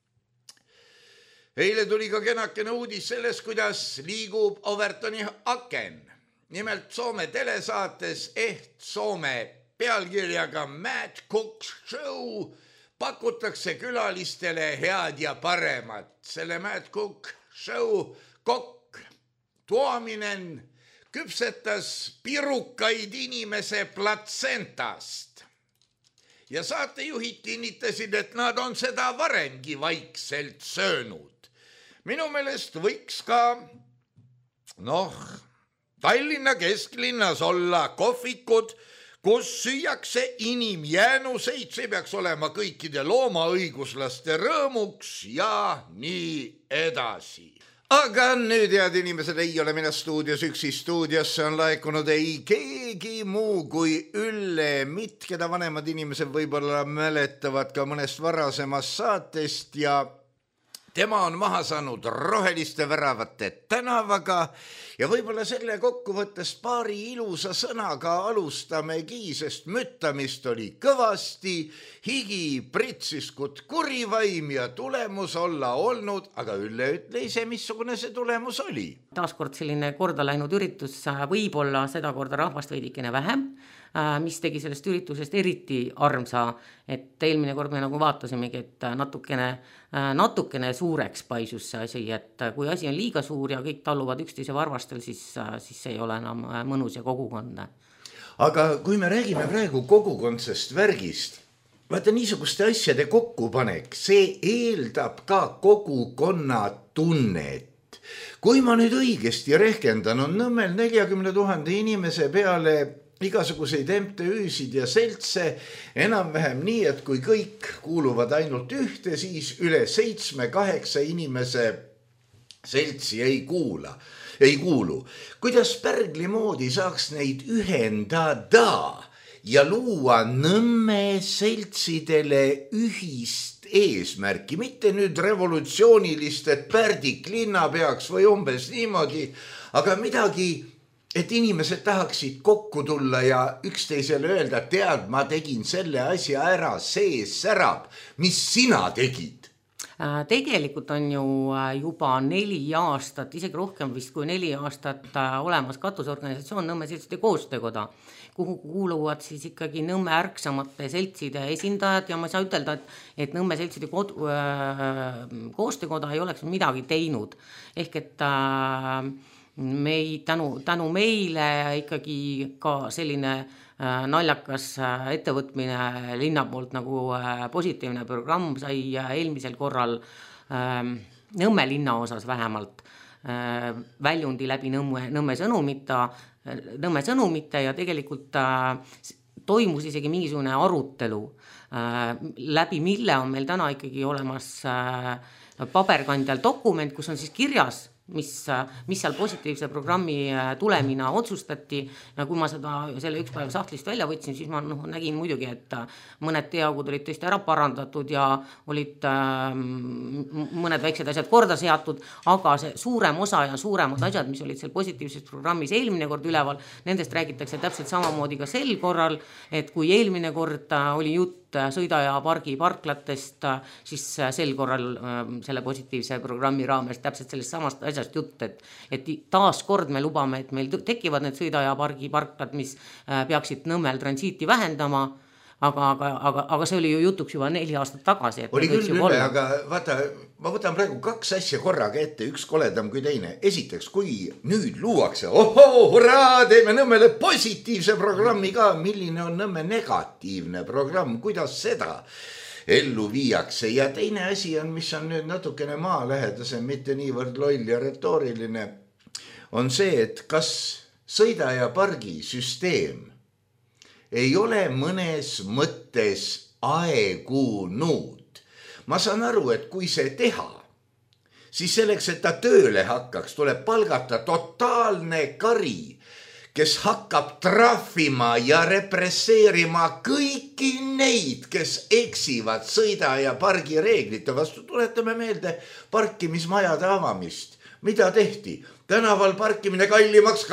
Eile tuli ka kenakene uudis sellest, kuidas liigub Overtoni aken. Nimelt Soome telesaates Soome pealkirjaga Mad Cook Show pakutakse külalistele head ja paremat. Selle Mad Cook Show kokk Tuominen küpsetas pirukaid inimese platsentast. Ja saatejuhid kinnitasid, et nad on seda varemgi vaikselt söönud. Minu meelest võiks ka, Tallinna kesklinnas olla kohvikud, kus süüakse inimjäänuseid, see peaks olema kõikide loomaõiguslaste rõõmuks ja nii edasi. Aga nüüd, head inimesed, ei ole mina stuudios üksi. Stuudiosse on laekunud ei keegi muu kui Ülle Mitt, keda vanemad inimesed võib-olla mäletavad ka mõnest varasemast saatest ja tema on maha saanud Roheliste väravate tänavaga ja võib-olla selle kokkuvõttes paari ilusa sõnaga alustamegi, sest müttamist oli kõvasti, higi pritsiskut kurivaim ja tulemus olla olnud, aga Ülle ütle ise, missugune see tulemus oli. Taaskord selline korda läinud üritus, võib-olla seda korda rahvast veidikene vähem, mis tegi sellest üritusest eriti armsa, et eelmine kord me nagu vaatasimegi, et natukene suureks paisus see asi, et kui asi on liiga suur ja kõik talluvad üksteise varvastel, siis see ei ole enam mõnus ja kogukondne. Aga kui me räägime praegu kogukondsest värgist, vaata niisuguste asjade kokkupanek, see eeldab ka kogukonna tunnet. Kui ma nüüd õigesti rehkendan, on Nõmmel 40 000 inimese peale igasuguseid MTÜ-sid ja seltse enam-vähem nii, et kui kõik kuuluvad ainult ühte, siis üle 7-8 inimese seltsi ei kuulu. Kuidas pärgli moodi saaks neid ühendada ja luua Nõmme seltsidele ühist eesmärki, mitte nüüd revolutsioonilist, et Pärdik linna peaks või umbes niimoodi, aga midagi, et inimesed tahaksid kokku tulla ja üksteisele öelda, tead, ma tegin selle asja ära, see särab, mis sina tegid? Tegelikult on ju juba 4 aastat, isegi rohkem vist kui 4 aastat olemas katusorganisatsioon Nõmme seltside koostöökoda, kuhu kuuluvad siis ikkagi Nõmme ärksamate seltside esindajad ja ma ei saa ütelda, et Nõmme seltside koostöökoda ei oleks midagi teinud. Ehk et tänu meile ikkagi ka selline naljakas ettevõtmine linna poolt nagu positiivne programm sai eelmisel korral Nõmme linna osas vähemalt väljundi läbi Nõmme sõnumite ja tegelikult toimus isegi mingisugune arutelu, läbi mille on meil täna ikkagi olemas paberkandjal dokument, kus on siis kirjas, mis seal positiivse programmi tulemina otsustati ja kui ma selle üks päev sahtlist välja võtsin, siis ma nägin muidugi, et mõned teaugud olid tõesti ära parandatud ja olid mõned väiksed asjad korda seatud, aga see suurem osa ja suuremad asjad, mis olid seal positiivses programmis eelmine kord üleval, nendest räägitakse täpselt samamoodi ka sel korral, et kui eelmine kord oli jutt Sõidaja pargi parklatest, siis sel korral selle positiivse programmi raames täpselt sellest samast asjast jutt, et taas kord me lubame, et meil tekivad need Sõidaja pargi parklad, mis peaksid Nõmmel transiiti vähendama, aga see oli ju jutuks juba 4 aastat tagasi. Oli küll üle, aga vaata, ma võtan praegu 2 asja korraga ette, üks koledam kui teine. Esiteks, kui nüüd luuakse, hurraa, teeme Nõmmele positiivse programmi ka, milline on Nõmme negatiivne programm, kuidas seda ellu viiakse. Ja teine asi on, mis on nüüd natukene maalähedasem, mitte niivõrd loll ja retooriline, on see, et kas Sõidaja pargi süsteem ei ole mõnes mõttes aegunud. Ma saan aru, et kui see teha, siis selleks, et ta tööle hakkaks, tuleb palgata totaalne kari, kes hakkab trahvima ja represseerima kõiki neid, kes eksivad Sõidaja pargi reeglite vastu. Tuletame meelde parkimismajade avamist. Mida tehti? Tänaval parkimine kallimaks,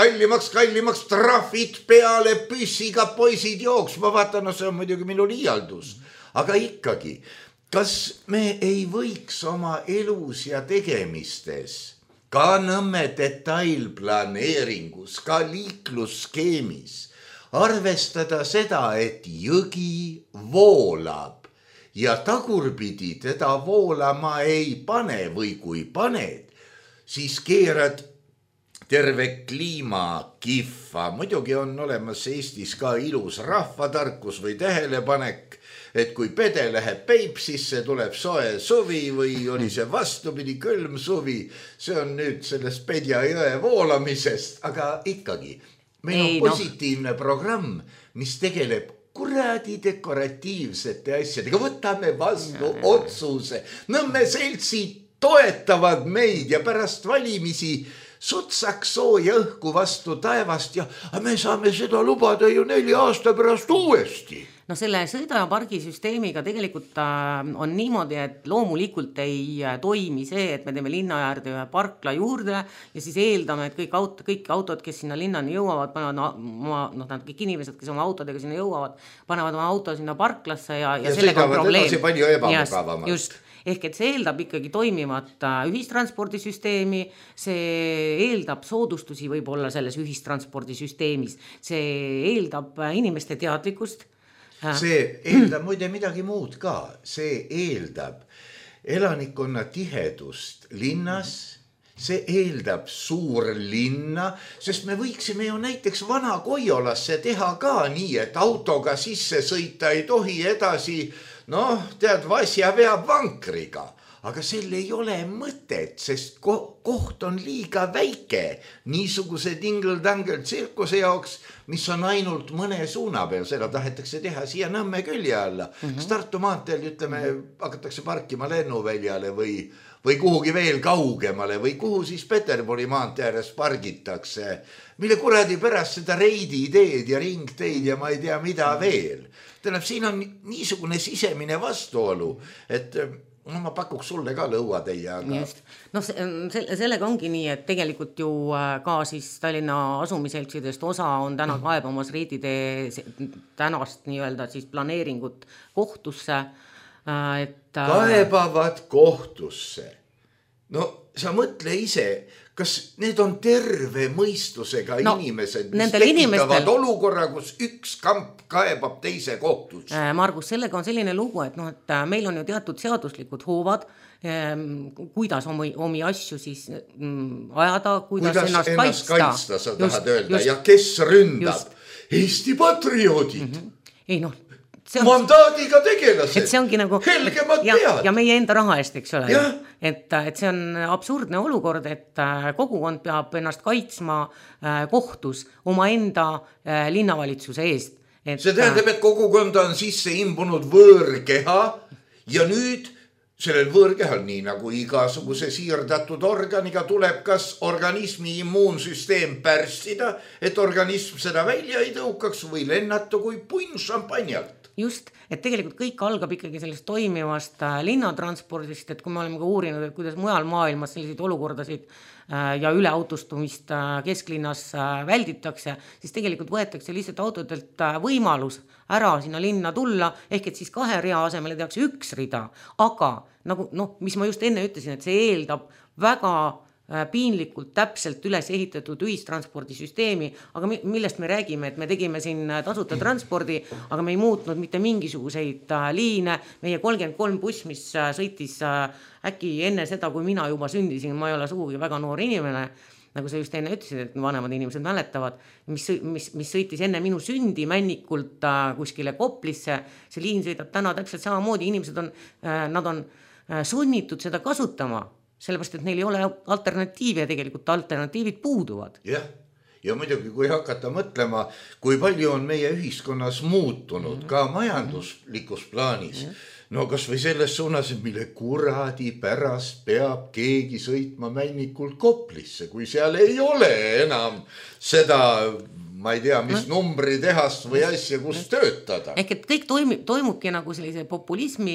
trahvid peale, püssiga poisid jooksma, vaata, see on muidugi minu liialdus. Aga ikkagi, kas me ei võiks oma elus ja tegemistes, ka Nõmme detailplaneeringus, ka liiklusskeemis, arvestada seda, et jõgi voolab ja tagurpidi teda voolama ei pane või kui paned, siis keerad terve kliima kihva. Muidugi on olemas Eestis ka ilus rahvatarkus või tähelepanek, et kui pede läheb Peipsisse, tuleb soe suvi või oli see vastupidi külm suvi. See on nüüd sellest Pedja jõe voolamisest, aga ikkagi meil on positiivne programm, mis tegeleb kuradi dekoratiivsete asjadega. Võtame vastu otsuse. Nõmme seltsid toetavad meid ja pärast valimisi sutsaks sooja õhku vastu taevast ja me saame seda lubada ju 4 aasta pärast uuesti. No selle Sõidaja pargi süsteemiga tegelikult on niimoodi, et loomulikult ei toimi see, et me teeme linna äärde ühe parkla juurde ja siis eeldame, et kõik autod, kes sinna linnani jõuavad, panevad kõik inimesed, kes oma autodega sinna jõuavad, panevad oma auto sinna parklasse ja sellega on probleem. Palju ebamugavamalt. Just. Ehk et see eeldab ikkagi toimivat ühistranspordisüsteemi, see eeldab soodustusi võib-olla selles ühistranspordisüsteemis, see eeldab inimeste teadlikkust. See eeldab muide midagi muud ka, see eeldab elanikkonna tihedust linnas, see eeldab suur linna, sest me võiksime ju näiteks Vana-Koiolasse teha ka nii, et autoga sisse sõita ei tohi edasi. Tead, Vasja veab vankriga, aga sel ei ole mõtet, sest koht on liiga väike niisuguse tingle-tangle tsirkuse jaoks, mis on ainult mõne suuna peal, seda tahetakse teha siia Nõmme külje alla. Tartu maanteel, ütleme, hakatakse parkima lennuväljale või kuhugi veel kaugemale või kuhu siis Peterburi maantee ääres pargitakse, mille kuradi pärast seda reiditeed ja ringteid ja ma ei tea mida veel. Tähendab, siin on niisugune sisemine vastuolu, et ma pakuks sulle ka lõuateie, aga... Just. No sellega ongi nii, et tegelikult ju ka siis Tallinna asumiseltsidest osa on täna kaebamas riiditee tänast nii-öelda siis planeeringut kohtusse, et... Kaebavad kohtusse. No sa mõtle ise, kas need on terve mõistusega inimesed, mis tekitavad olukorra, kus üks kamp kaebab teise kohtusse? Margus, sellega on selline lugu, et meil on ju teatud seaduslikud hoovad, kuidas omi asju siis ajada, kuidas ennast kaitsta. Sa tahad öelda, ja kes ründab? Eesti patrioodid. Ei mandaadiga tegelased. Et see ongi nagu... Helgemad pead. Ja meie enda raha eest, eks ole. Et see on absurdne olukord, et kogukond peab ennast kaitsma kohtus oma enda linnavalitsuse eest. See tähendab, et kogukonda on sisse imbunud võõrkeha ja nüüd sellel võõrkehal, nii nagu igasuguse siirdatud organiga, tuleb kas organismi immuunsüsteem pärssida, et organism seda välja ei tõukaks või lennata kui punn šampanjalt. Just, et tegelikult kõik algab ikkagi sellest toimivast linnatranspordist, et kui me oleme ka uurinud, et kuidas mujal maailmas selliseid olukordasid ja üleautustumist kesklinnas välditakse, siis tegelikult võetakse lihtsalt autodelt võimalus ära sinna linna tulla, ehk et siis 2 rea asemele tehakse 1 rida, aga nagu, mis ma just enne ütlesin, et see eeldab väga piinlikult täpselt üles ehitatud ühistranspordisüsteemi, aga millest me räägime, et me tegime siin tasuta transpordi, aga me ei muutnud mitte mingisuguseid liine, meie 33 buss, mis sõitis äkki enne seda, kui mina juba sündisin, ma ei ole sugugi väga noor inimene, nagu sa just enne ütlesid, et vanemad inimesed mäletavad, mis sõitis enne minu sündi Männikult kuskile Koplisse, see liin sõidab täna täpselt samamoodi, inimesed nad on sunnitud seda kasutama, sellepärast, et neil ei ole alternatiive ja tegelikult alternatiivid puuduvad. Jah, ja muidugi kui hakata mõtlema, kui palju on meie ühiskonnas muutunud ka majanduslikus plaanis, no kas või selles suunas, et mille kuradi pärast peab keegi sõitma Männikult Koplisse, kui seal ei ole enam seda... ma ei tea, mis numbri tehast või asja, kus töötada. Ehk et kõik toimubki nagu sellise populismi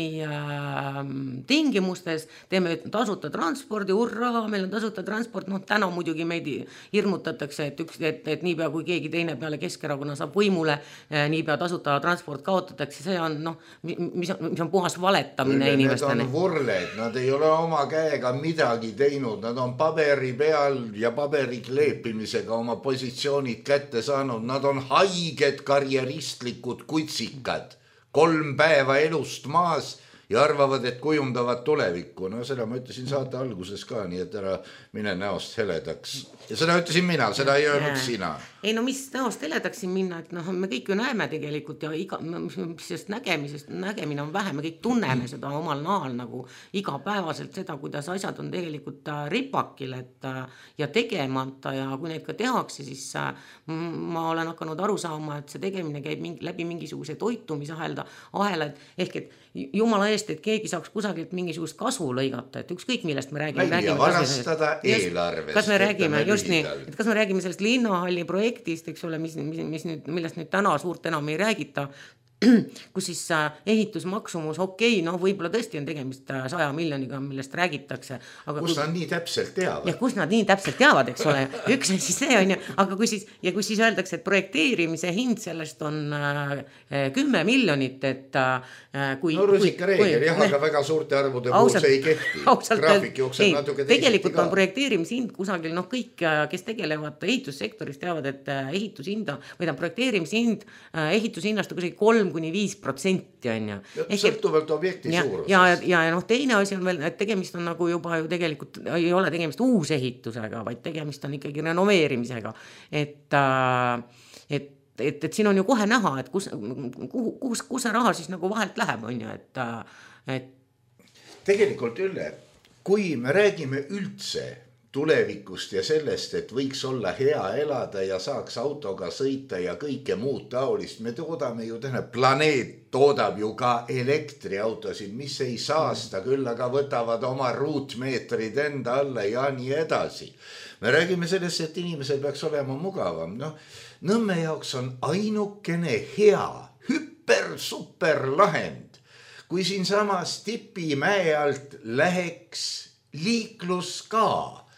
tingimustes, teeme tasuta transpordi, urraa, meil on tasuta transport, täna muidugi meid hirmutatakse, et niipea kui keegi teine peale Keskerakonna saab võimule, niipea tasuta transport kaotatakse, see on, mis on puhas valetamine inimestele. Need on vurled, nad ei ole oma käega midagi teinud, nad on paberi peal ja paberi kleepimisega oma positsioonid kätte saanud. Nad on haiged karjeristlikud kutsikad, 3 päeva elust maas ja arvavad, et kujundavad tulevikku. No seda ma ütlesin saate alguses ka, nii et ära mine näost heledaks. Ja seda ütlesin mina, seda ei öelnud sina. Ei mis näost heledaks siin minna, et me kõik ju näeme tegelikult ja sest nägemine on vähe, me kõik tunneme seda omal nahal nagu igapäevaselt seda, kuidas asjad on tegelikult ripakil ja tegemata ja kui neid ka tehakse, siis ma olen hakanud aru saama, et see tegemine käib läbi mingisuguse toitumisahelad, ehk et jumala eest, et keegi saaks kusagilt mingisugust kasu lõigata, et ükskõik millest me räägime. Välja varastada eelarvest. Kas me räägime, just nii, et kas me räägime sellest linnahalli projektist, eks ole, millest nüüd täna suurt enam ei räägita, kus siis ehitusmaksumus, võib-olla tõesti on tegemist 100 miljoniga, millest räägitakse. Kus nad nii täpselt teavad? Ja kus nad nii täpselt teavad, eks ole. Üks on siis see on ju, aga kui siis öeldakse, et projekteerimise hind sellest on 10 miljonit, et kui... No rusikareegel, aga väga suurte arvude puhul see ei kehti. Graafik jookseb natuke teisiti ka. Tegelikult on projekteerimise hind kusagil, kõik, kes tegelevad ehitussektoris, teavad, et ehitushinda, või projekteerimise hind ehitushinnast on kusagil 3-5% on ju. Sõltuvalt objekti suurusest. Ja teine asi on veel, et tegemist on nagu juba ju tegelikult ei ole tegemist uusehitusega, vaid tegemist on ikkagi renoveerimisega. Et siin on ju kohe näha, et kus see raha siis nagu vahelt läheb, on ju, et tegelikult Ülle, kui me räägime üldse tulevikust ja sellest, et võiks olla hea elada ja saaks autoga sõita ja kõike muud taolist, me toodame ju planeet toodab ju ka elektriautosid, mis ei saasta, küll aga võtavad oma ruutmeetrid enda alla ja nii edasi. Me räägime sellest, et inimesel peaks olema mugavam. Nõmme jaoks on ainukene hea, super lahend, kui siin samas Tipimäe alt läheks liiklus ka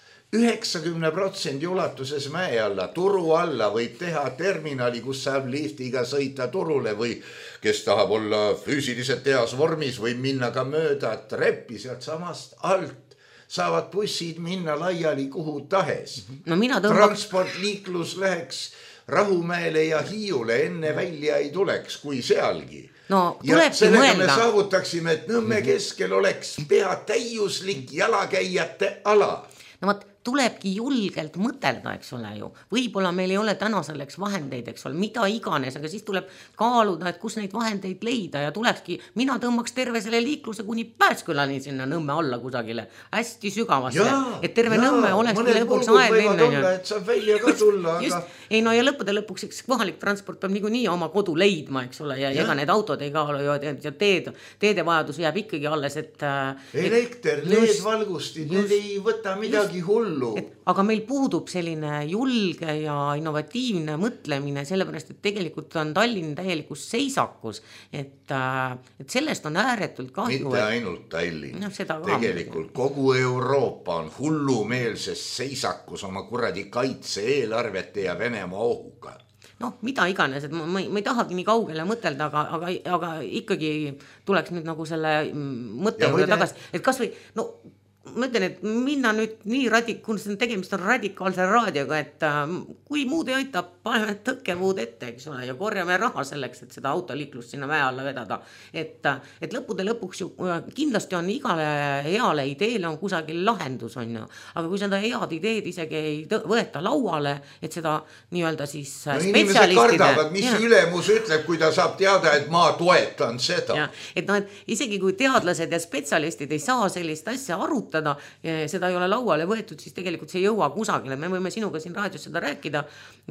90% ulatuses mäe alla, turu alla võib teha terminali, kus saab liftiga sõita turule või kes tahab olla füüsiliselt heas vormis või minna ka mööda treppi sealt samast alt. Saavad bussid minna laiali kuhu tahes. Transport, liiklus läheks Rahumäele ja Hiiule enne välja ei tuleks, kui sealgi. Ja sellega me saavutaksime, et Nõmme keskel oleks pea täiuslik jalakäijate ala. Tulebki julgelt mõtelda, eks ole ju. Võibolla meil ei ole täna selleks vahendeid, eks ole, mida iganes, aga siis tuleb kaaluda, et kus neid vahendeid leida ja tulekski, mina tõmbaks terve selle liikluse kuni Pääskülani sinna Nõmme alla kusagile, hästi sügavasse, et terve Nõmme oleks lõpuks aeglinna. Et saab välja ka tulla, aga... Ei ja lõppude lõpuks kohalik transport peab nii oma kodu leidma, eks ole, ja ega need autod ei kaalu ja teede vajadus jääb ikkagi alles, et... Elekter, LED-valgustid, need ei võta midagi hullu. Aga meil puudub selline julge ja innovatiivne mõtlemine, sellepärast, et tegelikult on Tallinn täielikus seisakus, et sellest on ääretult kahju. Mitte ainult Tallinn, tegelikult kogu Euroopa on hullumeelses seisakus oma kuradi kaitse-eelarvete ja Venemaa ohuga. Mida iganes, et ma ei tahagi nii kaugele mõtelda, aga ikkagi tuleks nüüd nagu selle mõtte tagasi, et kas või, ma ütlen, et minna nüüd nii kui tegemist on radikaalse raadioga, et kui muud ei aita, paneme tõkkevuud ette, eks ole, ja korjame raha selleks, et seda autoliiklust sinna mäe alla vedada. Et lõppude lõpuks ju kindlasti on igale heale ideele on kusagil lahendus, on ju. Aga kui seda head ideed isegi ei võeta lauale, et seda nii-öelda siis spetsialistide... Inimesed kardavad, mis ülemus ütleb, kui ta saab teada, et ma toetan seda. Et isegi kui teadlased ja spetsialistid ei saa sellist asja arutada, seda ei ole lauale võetud, siis tegelikult see ei jõua kusagile. Me võime sinuga siin raadios seda rääkida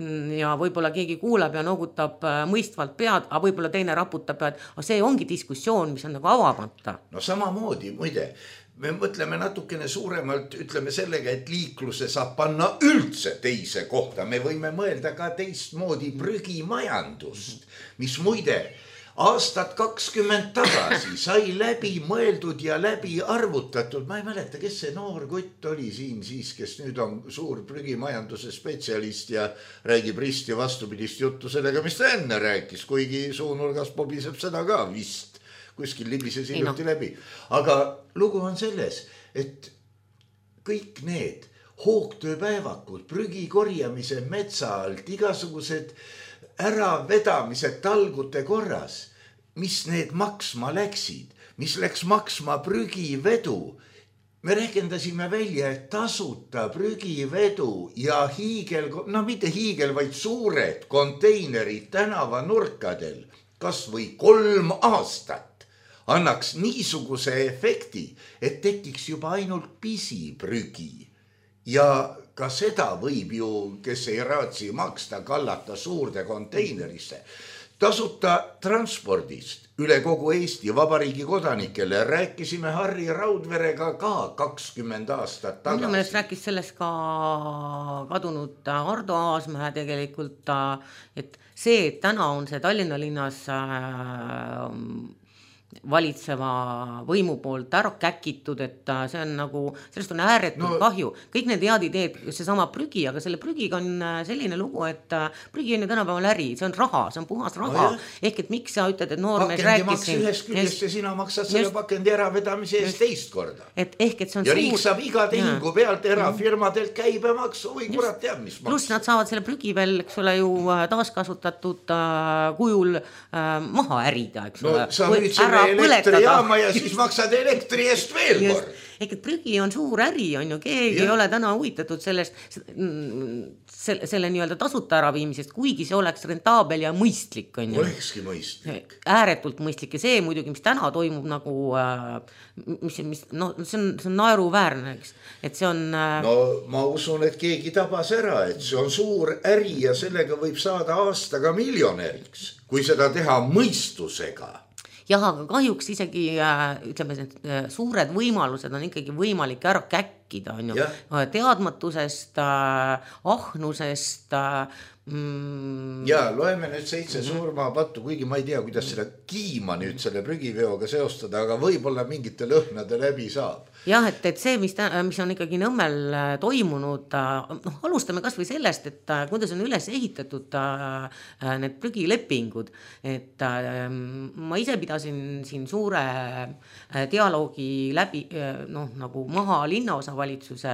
ja võib-olla keegi kuulab ja noogutab mõistvalt pead, aga võib-olla teine raputab pead, aga see ongi diskussioon, mis on nagu avamata. Samamoodi, muide, me mõtleme natukene suuremalt, ütleme sellega, et liikluse saab panna üldse teise kohta. Me võime mõelda ka teistmoodi prügimajandust, mis muide... Aastat 20 tagasi sai läbi mõeldud ja läbi arvutatud. Ma ei mäleta, kes see noor kutt oli siin siis, kes nüüd on suur prügimajanduse spetsialist ja räägib risti vastupidist juttu sellega, mis ta enne rääkis, kuigi suunurgas pobiseb seda ka vist. Kuskil libises hiljuti läbi. Aga lugu on selles, et kõik need hoogtööpäevakud, prügi korjamise metsa alt, igasugused äravedamised talgute korras, mis need maksma läksid, mis läks maksma prügivedu. Me rehkendasime välja, et tasuta prügivedu ja mitte hiigel, vaid suured konteinerid tänava nurkadel, kas või 3 aastat, annaks niisuguse efekti, et tekiks juba ainult pisiprügi. Ja ka seda võib ju, kes ei raatsi maksta, kallata suurde konteinerisse. Tasuta transpordist üle kogu Eesti Vabariigi kodanikele rääkisime Harri Raudverega ka 20 aastat tagasi. Minu meelest rääkis sellest ka kadunud Ardo Aasmäe tegelikult, et see, et täna on see Tallinna linnas valitseva võimu poolt ära käkitud, et see on nagu, sellest on ääretult kahju. Kõik need head ideed, see sama prügi, aga selle prügiga on selline lugu, et prügi on ju tänapäeval äri, see on raha, see on puhas raha. Ehk et miks sa ütled, et noormees rääkis siin... ühest küljest ja sina maksad selle pakendi äravedamise eest teist korda. Ehk et see on ja riik saab iga tehingu pealt erafirmadelt käibemaksu või kurat teab, mis maksu. Pluss nad saavad selle prügi veel, eks ole ju, taaskasutatud kujul maha ärida, eks ole. Sa nüüd ära põletada. Ja siis maksad elektri eest veel kord. Ehk et prügi on suur äri, on ju, keegi ei ole täna huvitatud sellest, selle nii-öelda tasuta äraviimisest, kuigi see oleks rentaabel ja mõistlik, on ju. Olekski mõistlik. Ääretult mõistlik ja see muidugi, mis täna toimub nagu, see on naeruväärne, eks, et see on... No ma usun, et keegi tabas ära, et see on suur äri ja sellega võib saada aastaga miljonäriks, kui seda teha mõistusega. Jah, aga kahjuks isegi, ütleme, suured võimalused on ikkagi võimalik ära käkkida, on ju, teadmatusest, ahnusest. Ja loeme nüüd 7 surmapattu, kuigi ma ei tea, kuidas seda kiima nüüd selle prügiveoga seostada, aga võib-olla mingite lõhnade läbi saab. Jah, et see, mis on ikkagi Nõmmel toimunud, alustame kas või sellest, et kuidas on üles ehitatud need prügilepingud, et ma ise pidasin siin suure dialoogi läbi, nagu maha linnaosavalitsuse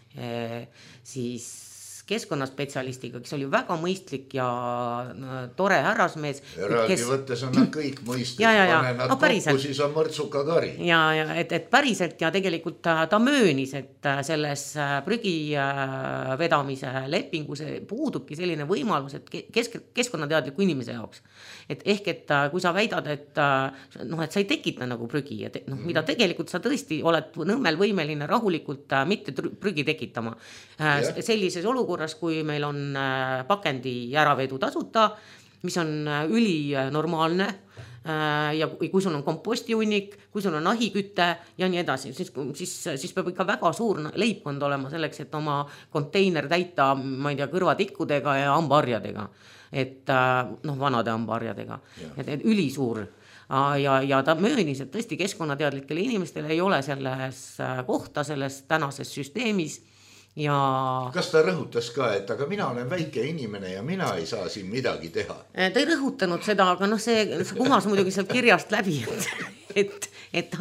siis keskkonnaspetsialistiga, kes oli väga mõistlik ja tore härrasmees. Eraldi võttes on nad kõik mõistlik, pane nad kokku, siis on mõrtsuka kari. Ja et päriselt ja tegelikult ta möönis, et selles prügi vedamise lepingus puudubki selline võimalus, et keskkonnateadliku inimese jaoks. Et ehk, et kui sa väidad, et sa ei tekita nagu prügi, mida tegelikult sa tõesti oled Nõmmel võimeline rahulikult mitte prügi tekitama. Sellises olukorras, kui meil on pakendi äravedu tasuta, mis on ülinormaalne ja kui sul on kompostiunnik, kui sul on ahikütte ja nii edasi, siis peab ikka väga suur leibkond olema selleks, et oma konteiner täita, ma ei tea, kõrvatikkudega ja hambaarjadega, et vanade hambaarjadega, et ülisuur. Ja ta möönis, et tõesti keskkonnateadlikele inimestele ei ole selles kohta, selles tänases süsteemis. Ja... Kas ta rõhutas ka, et aga mina olen väike inimene ja mina ei saa siin midagi teha? Ta ei rõhutanud seda, aga see kumas muidugi sealt kirjast läbi, et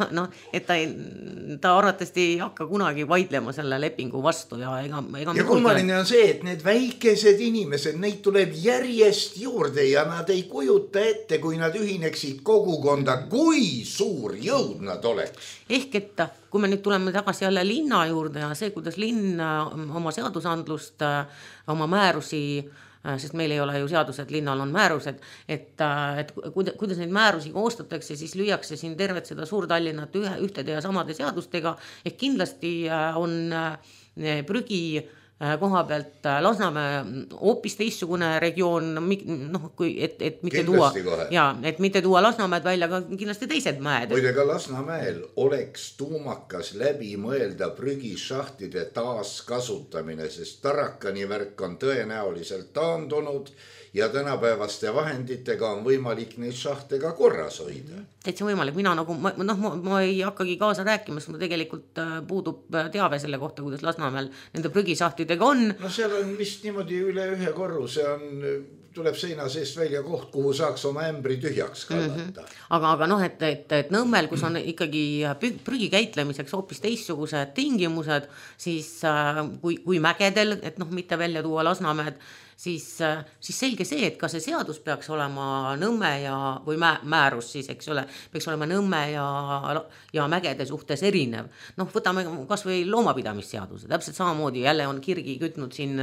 ta arvatavasti ei hakka kunagi vaidlema selle lepingu vastu. Ja kummaline on see, et need väikesed inimesed, neid tuleb järjest juurde ja nad ei kujuta ette, kui nad ühineksid kogukonda, kui suur jõud nad oleks. Ehk, et kui me nüüd tuleme tagasi jälle linna juurde ja see, kuidas linn oma seadusandlust, oma määrusi, sest meil ei ole ju seadused, linnal on määrused, et kuidas neid määrusi koostatakse, siis lüüakse siin tervet seda Suur-Tallinnat ühtede ja samade seadustega, ehk kindlasti on prügi koha pealt Lasnamäe hoopis teissugune regioon, et mitte tuua Lasnamäed välja, aga kindlasti teised mäed. Muide ka Lasnamäel oleks tuumakas läbi mõelda prügishahtide taaskasutamine, sest Tarakani värk on tõenäoliselt taandunud ja tänapäevaste vahenditega on võimalik neid šahte ka korras hoida. Täitsa võimalik, ma ei hakkagi kaasa rääkima, sest ma tegelikult puudub teave selle kohta, kuidas Lasnamäel nende prügisahtidega on. No seal on vist niimoodi üle ühe korruse tuleb seina seest välja koht, kuhu saaks oma ämbri tühjaks kallata. Aga et Nõmmel, kus on ikkagi prügi käitlemiseks hoopis teissugused tingimused, siis kui mägedel, et mitte välja tuua Lasnamäed, siis selge see, et ka see seadus peaks olema Nõmme või määrus siis, eks ole, peaks olema Nõmme ja mägede suhtes erinev. Võtame kas või loomapidamisseaduse, täpselt samamoodi jälle on kirgi kütnud siin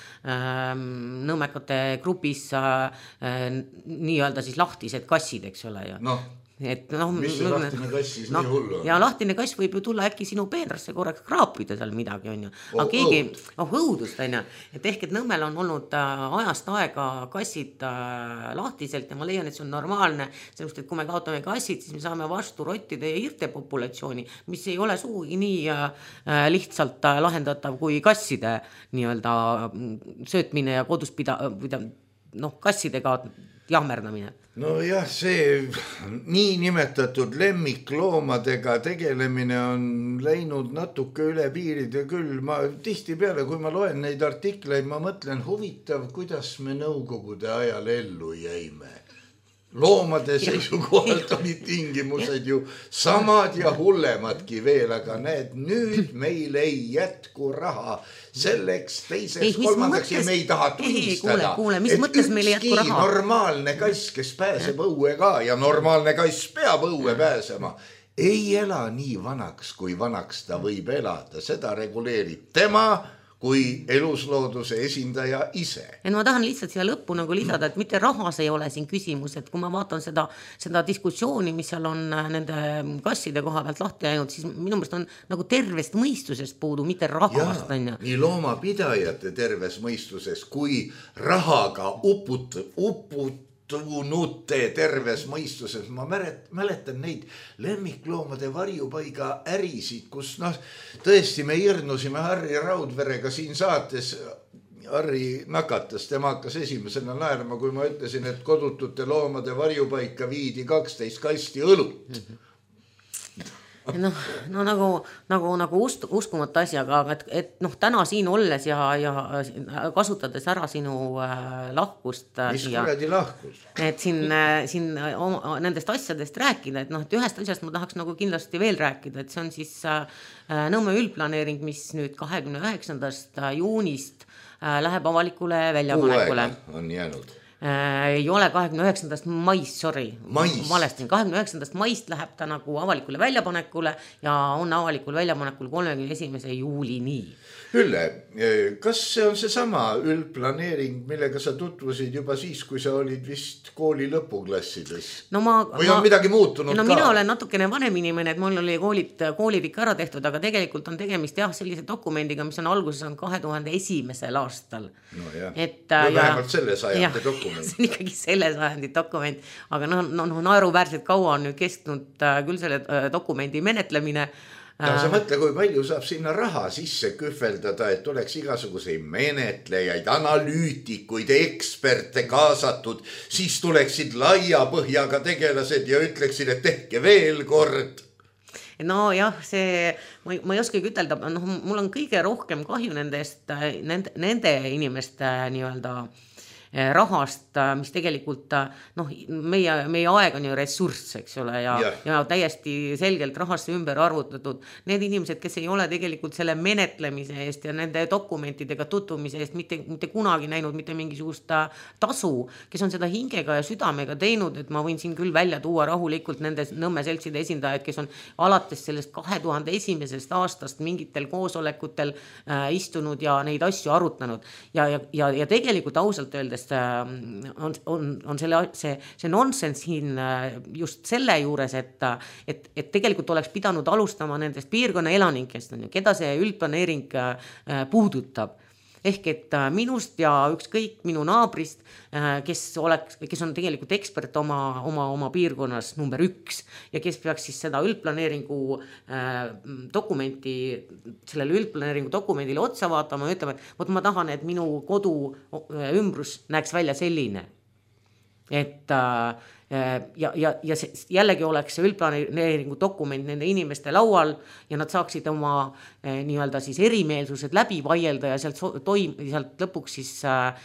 nõmmekate grupis nii-öelda siis lahtised kassid, eks ole. Mis see lahtine kass siis nii hullu on? Ja lahtine kass võib ju tulla äkki sinu peenrasse korraks kraapida seal midagi, on ju. Aga keegi, õudust, on ju. Et ehk, et Nõmmel on olnud ajast aega kassid lahtiselt ja ma leian, et see on normaalne, sellepärast, et kui me kaotame kassid, siis me saame vastu rottide ja hirte populatsiooni, mis ei ole suugi nii lihtsalt lahendatav kui kasside nii-öelda söötmine ja kodus kassidega jahmerdamine. No jah, see nii nimetatud lemmikloomadega tegelemine on läinud natuke üle piiride küll. Ma tihti peale, kui ma loen neid artikleid, ma mõtlen huvitav, kuidas me nõukogude ajal ellu jäime. loomade seisukohalt olid tingimused ju samad ja hullemadki veel, aga nüüd meil ei jätku raha selleks, teiseks, kolmandaks ja me ei taha tunnistada, et ükski normaalne kass, kes pääseb õue ka ja normaalne kass peab õue pääsema, ei ela nii vanaks, kui vanaks ta võib elada. Seda reguleerib tema kui eluslooduse esindaja ise. Ja ma tahan lihtsalt siia lõppu nagu lisada, et mitte rahas ei ole siin küsimus, et kui ma vaatan seda diskussiooni, mis seal on nende kasside koha pealt lahti jäänud, siis minu meelest on nagu tervest mõistusest puudu, mitte rahast. Nii loomapidajate terves mõistuses kui rahaga uputunute terves mõistuses. Ma mäletan neid lemmikloomade varjupaiga ärisid, kus tõesti me hirnusime Harri Raudverega siin saates. Harri nakatas, tema hakkas esimesena naerma, kui ma ütlesin, et kodutute loomade varjupaika viidi 12 kasti õlut. Nagu uskumata asja, aga et täna siin olles ja kasutades ära sinu lahkust. Mis kuradi lahkus? Et siin nendest asjadest rääkida, et ühest asjast ma tahaks nagu kindlasti veel rääkida, et see on siis Nõmme üldplaneering, mis nüüd 29. juunist läheb avalikule väljapanekule. On jäänud. Ei ole 29. maist, valestin. 29. maist läheb ta nagu avalikule väljapanekule ja on avalikul väljapanekul 31. juulini. Ülle, kas see on see sama üldplaneering, millega sa tutvusid juba siis, kui sa olid vist kooli lõpuklassides? Või on midagi muutunud ka? Mina olen natukene vanem inimene, et mul oli koolid ikka ära tehtud, aga tegelikult on tegemist sellise dokumendiga, mis on alguses 2001. aastal. Vähemalt selle sajandi dokument. See on ikkagi selle sajandi dokument, aga naeruväärselt kaua on nüüd kestnud küll selle dokumendi menetlemine. Sa mõtle, kui palju saab sinna raha sisse kühveldada, et oleks igasuguseid menetlejaid, analüütikuid, eksperte kaasatud, siis tuleksid laia põhjaga tegelased ja ütleksid, et tehke veel kord. Jah, ma ei oskagi ütelda, mul on kõige rohkem kahju nende inimeste nii-öelda rahast, mis tegelikult meie aeg on ju ressurss, eks ole, ja täiesti selgelt rahasse ümber arvutatud. Need inimesed, kes ei ole tegelikult selle menetlemise eest ja nende dokumentidega tutvumise eest mitte kunagi näinud mitte mingisugust tasu, kes on seda hingega ja südamega teinud, et ma võin siin küll välja tuua rahulikult nende Nõmme seltside esindajad, kes on alates sellest 2001. aastast mingitel koosolekutel istunud ja neid asju arutanud. Ja tegelikult ausalt öeldes on see nonsense siin just selle juures, et tegelikult oleks pidanud alustama nendest piirkonna elanikest, keda see üldplaneering puudutab. Ehk et minust ja ükskõik minu naabrist, kes on tegelikult ekspert oma piirkonnas number 1 ja kes peaks siis seda üldplaneeringu dokumenti, sellele üldplaneeringu dokumendile otsa vaatama ja ütlema, et ma tahan, et minu kodu ümbrus näeks välja selline. Et ja jällegi oleks see üldplaneeringu dokument nende inimeste laual ja nad saaksid oma nii-öelda siis erimeelsused läbi vaielda ja sealt lõpuks siis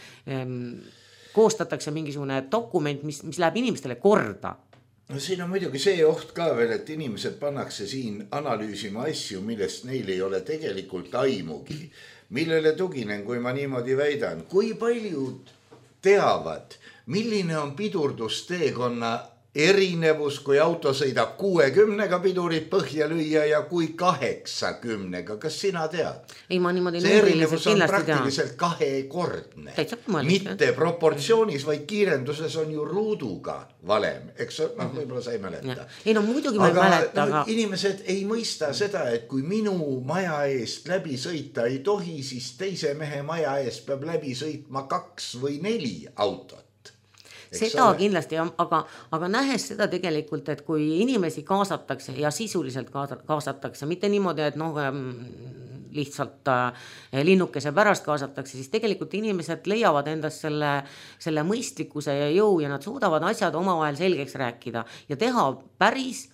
koostatakse mingisugune dokument, mis läheb inimestele korda. Siin on muidugi see oht ka veel, et inimesed pannakse siin analüüsima asju, millest neil ei ole tegelikult aimugi. Millele tuginen, kui ma niimoodi väidan? Kui paljud teavad, milline on pidurdusteekonna erinevus, kui auto sõidab 60-ga pidurit põhja lüüa ja kui 80-ga. Kas sina tead? Ei, ma niimoodi see erinevus on praktiliselt 2-kordne. Mitte proportsioonis, vaid kiirenduses on ju ruuduga valem. Eks võib-olla sa ei mäleta. Ei, muidugi ma ei mäleta. Aga inimesed ei mõista seda, et kui minu maja eest läbi sõita ei tohi, siis teise mehe maja eest peab läbi sõitma 2 või 4 autot. Seda kindlasti, aga nähes seda tegelikult, et kui inimesi kaasatakse ja sisuliselt kaasatakse, mitte niimoodi, et lihtsalt linnukese pärast kaasatakse, siis tegelikult inimesed leiavad endast selle mõistlikkuse ja jõu ja nad suudavad asjad omavahel selgeks rääkida ja teha päris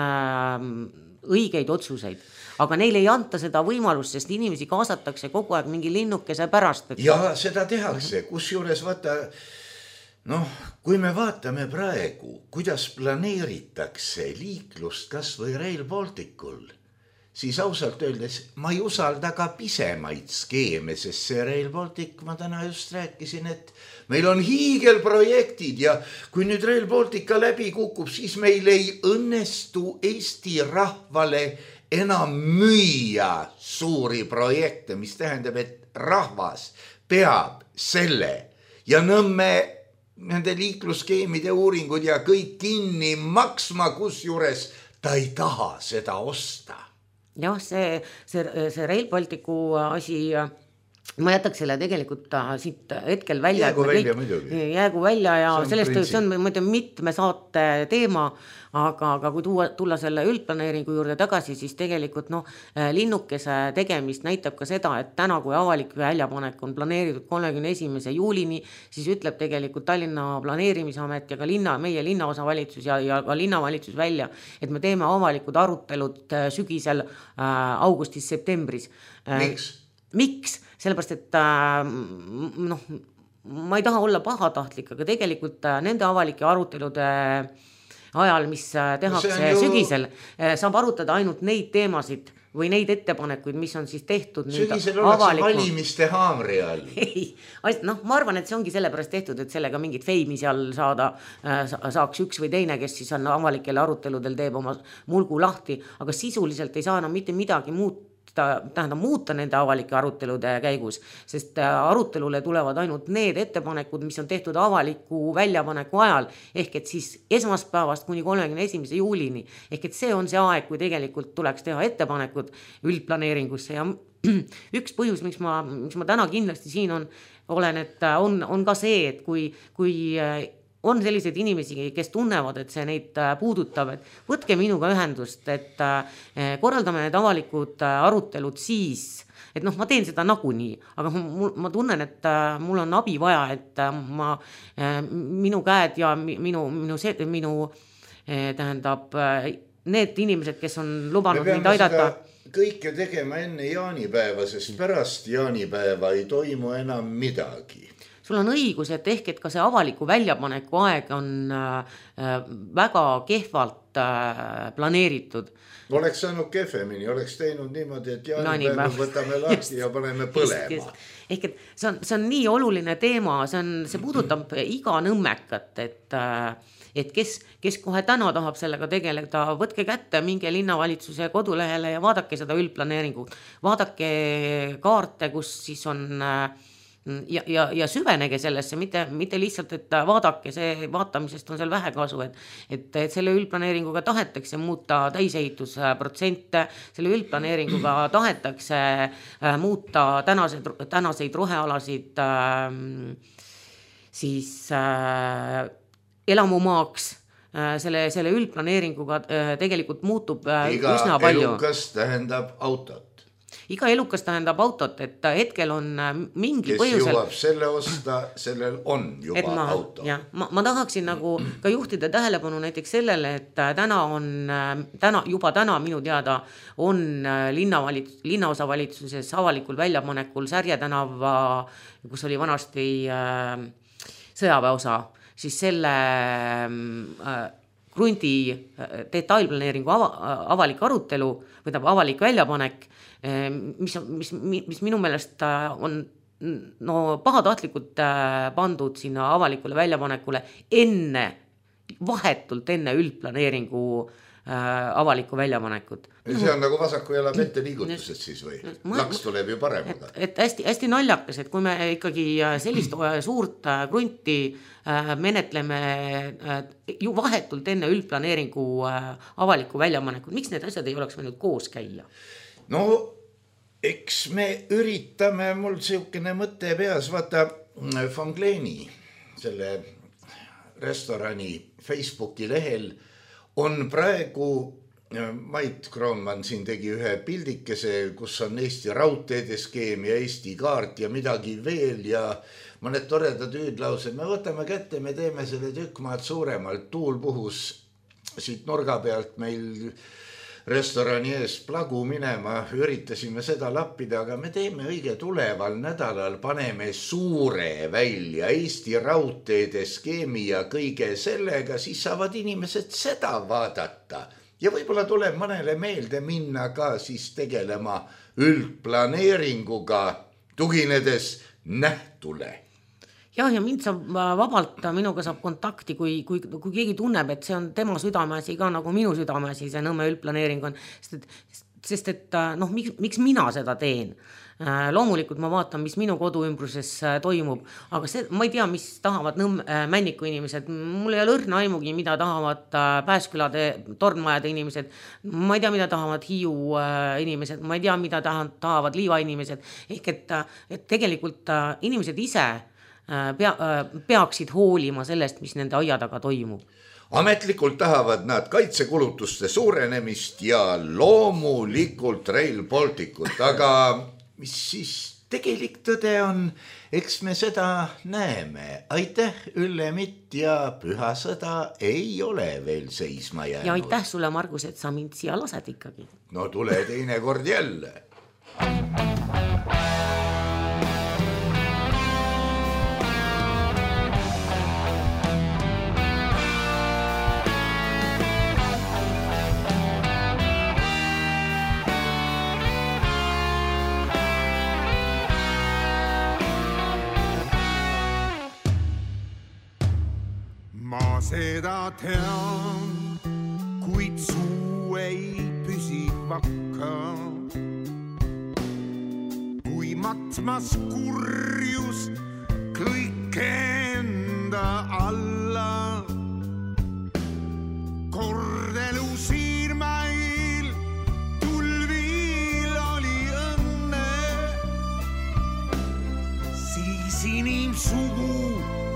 õigeid otsuseid. Aga neil ei anta seda võimalust, sest inimesi kaasatakse kogu aeg mingi linnukese pärast. Ja seda tehakse, kus juures vaata Noh, kui me vaatame praegu, kuidas planeeritakse liiklust kas või Rail Balticul, siis ausalt öeldes ma ei usalda ka pisemaid skeeme, sest see Rail Baltic, ma täna just rääkisin, et meil on hiigelprojektid ja kui nüüd Rail Baltica läbi kukub, siis meil ei õnnestu Eesti rahvale enam müüa suuri projekte, mis tähendab, et rahvas peab selle ja Nõmme nende liiklusskeemide uuringud ja kõik kinni maksma, kusjuures ta ei taha seda osta. Jah, see Rail Balticu asi, ma jätaks selle tegelikult siit hetkel välja. Jäägu välja ja see on mitme saate teema, aga kui tulla selle üldplaneeringu juurde tagasi, siis tegelikult linnukese tegemist näitab ka seda, et täna, kui avalik väljapanek on planeeritud 31. juulini, siis ütleb tegelikult Tallinna planeerimisamet ja ka meie linnaosavalitsus ja ka linnavalitsus välja, et me teeme avalikud arutelud sügisel augustis-septembris. Miks? Sellepärast, et ma ei taha olla pahatahtlik, aga tegelikult nende avalike arutelude ajal, mis tehakse sügisel, saab arutada ainult neid teemasid või neid ettepanekuid, mis on siis tehtud. Sügisel oleks valimiste haamri all. Ma arvan, et see ongi sellepärast tehtud, et sellega mingit feimi seal saaks üks või teine, kes siis on avalikele aruteludel teeb oma mulgu lahti, aga sisuliselt ei saa enam mitte midagi muuta nende avalike arutelude käigus, sest arutelule tulevad ainult need ettepanekud, mis on tehtud avaliku väljapaneku ajal, ehk et siis esmaspäevast kuni 31. juulini, ehk et see on see aeg, kui tegelikult tuleks teha ettepanekud üldplaneeringusse ja üks põhjus, miks ma täna kindlasti siin olen, et on ka see, et kui on selliseid inimesi, kes tunnevad, et see neid puudutab, et võtke minuga ühendust, et korraldame need avalikud arutelud siis, et ma teen seda nagunii, aga ma tunnen, et mul on abi vaja, et minu käed ja minu tähendab need inimesed, kes on lubanud mind aidata. Kõike tegema enne jaanipäeva, sest pärast jaanipäeva ei toimu enam midagi. Sul on õigus, et ehk et ka see avaliku väljapaneku aeg on väga kehvalt planeeritud. Oleks saanud kehvemini, oleks teinud niimoodi, et jaanipäeva võtame lahti ja paneme põlema. Ehk et see on nii oluline teema, see puudutab iga nõmmekat, et kes kohe täna tahab sellega tegeleda, võtke kätte, minge linnavalitsuse kodulehele ja vaadake seda üldplaneeringut. Vaadake kaarte, kus siis on ja süvenege sellesse, mitte lihtsalt, et vaadake, see vaatamisest on seal vähe kasu, et selle üldplaneeringuga tahetakse muuta täisehitusprotsente, selle üldplaneeringuga tahetakse muuta tänaseid rohealasid siis elamumaaks, selle üldplaneeringuga tegelikult muutub üsna palju. Iga elukas tähendab autot. Iga elukas tähendab autot, et hetkel on mingi põhjusel... Kes jõuab selle osta, sellel on juba auto. Ma tahaksin nagu ka juhtida tähelepanu näiteks sellele, et täna minu teada on linnaosavalitsuses avalikul väljapanekul Särje tänava, kus oli vanasti sõjaväeosa, siis selle krunti detailplaneeringu avalik arutelu või avalik väljapanek, mis minu meelest on pahatahtlikult pandud sinna avalikule väljapanekule vahetult enne üldplaneeringu avalikku väljapanekut. See on nagu vasaku jalab ette liigutused siis või? Laks tuleb ju paremaga. Et hästi naljakas, et kui me ikkagi sellist suurt krunti menetleme ju vahetult enne üldplaneeringu avalikku väljapanekut, miks need asjad ei oleks võinud koos käia? No, eks me üritame, mul siukene mõte peas, vaata Fongleni, selle restorani Facebooki lehel on praegu, Mait Kroonmann siin tegi ühe pildikese, kus on Eesti raudteede skeem ja Eesti kaart ja midagi veel ja mõned toredad hüüdlaused. Me võtame kätte, me teeme selle tükk maad suuremalt. Tuul puhus siit nurga pealt meil restorani ees plagu minema, üritasime seda lappida, aga me teeme õige tuleval nädalal, paneme suure välja Eesti raudteede skeemi ja kõige sellega, siis saavad inimesed seda vaadata. Ja võib-olla tuleb mõnele meelde minna ka siis tegelema üldplaneeringuga, tuginedes nähtule. Jah, ja mind saab vabalt, minuga saab kontakti, kui keegi tunneb, et see on tema südameasi ka nagu minu südameasi, see Nõmme üldplaneering on, sest et miks mina seda teen? Loomulikult ma vaatan, mis minu koduümbruses toimub, aga ma ei tea, mis tahavad Männiku inimesed, mul ei ole õrna aimugi, mida tahavad Pääskülade tornmajade inimesed, ma ei tea, mida tahavad Hiiu inimesed, ma ei tea, mida tahavad Liiva inimesed, ehk et tegelikult inimesed ise peaksid hoolima sellest, mis nende aia taga toimub. Ametlikult tahavad nad kaitsekulutuste suurenemist ja loomulikult Rail Balticut, aga mis siis tegelik tõde on, eks me seda näeme. Aitäh, Ülle-Mitt, ja Püha sõda ei ole veel seisma jäänud. Ja aitäh sulle, Margus, et sa mind siia lased ikkagi. No tule teine kord jälle. Ma seda tean, kuid suu ei püsi vakka. Kui matmas kurjus kõik enda alla, kordelu siirmail tulvil oli õnne, siis inimsugu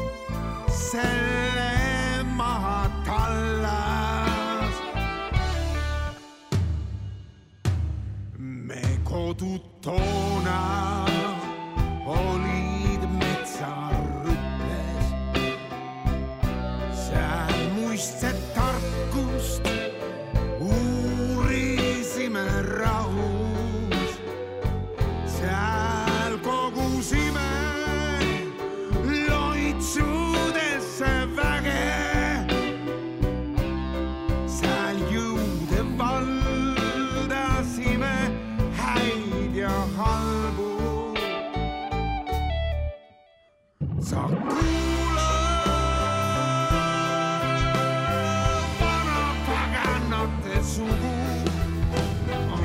selle maha tallas. Me kodud toona olid metsarüples, seal muistsed tarkust uurisime rahus, seal kogusime loitsudesse väge, seal jõude valdasime häid ja halbu. Sa kuula vana paganate sugu on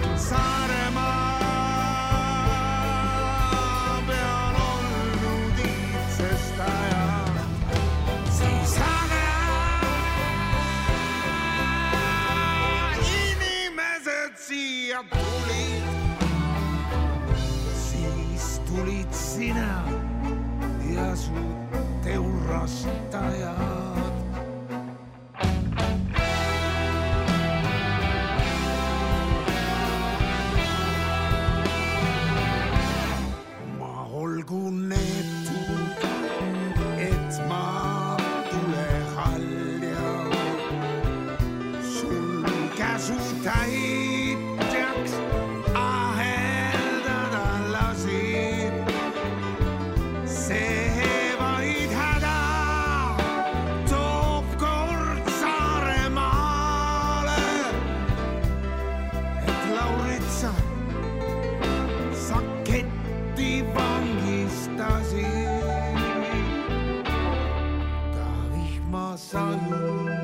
Saaremaa peal olnud iitsest ajast. Siis aga inimesed siia tulid, siis tulid sina ja su teurastajad. Ma olgu neetud, et ma tule halja, sul käsu täitjaks aheldada lasid. See vaid häda toob kord Saaremaale, et Lauritsa sa ketti vangistasid. Ta vihmasaju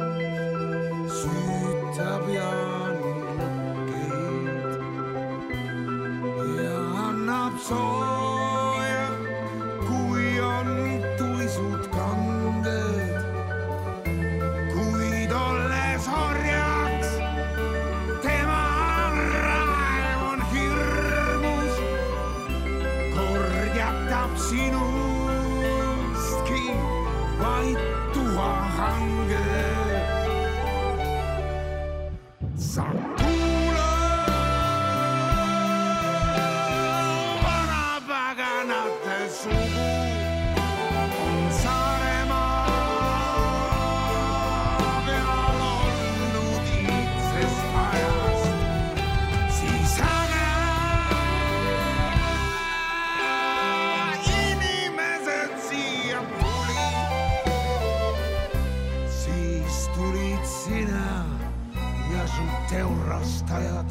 süütab jaanukeid ja annab sooja, kui on tuisud kanded. Kuid olles orjaks, tema raev on hirmus, kord jätab sinustki vaid tuhahange. Sa kuula vana sina ja su teurastajad.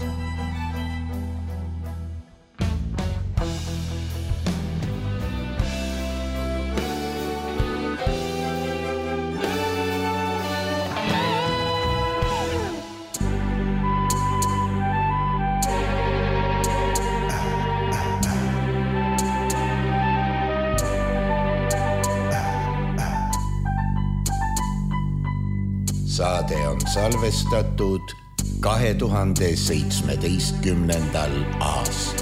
Saade on salvestatud 2017. aastal.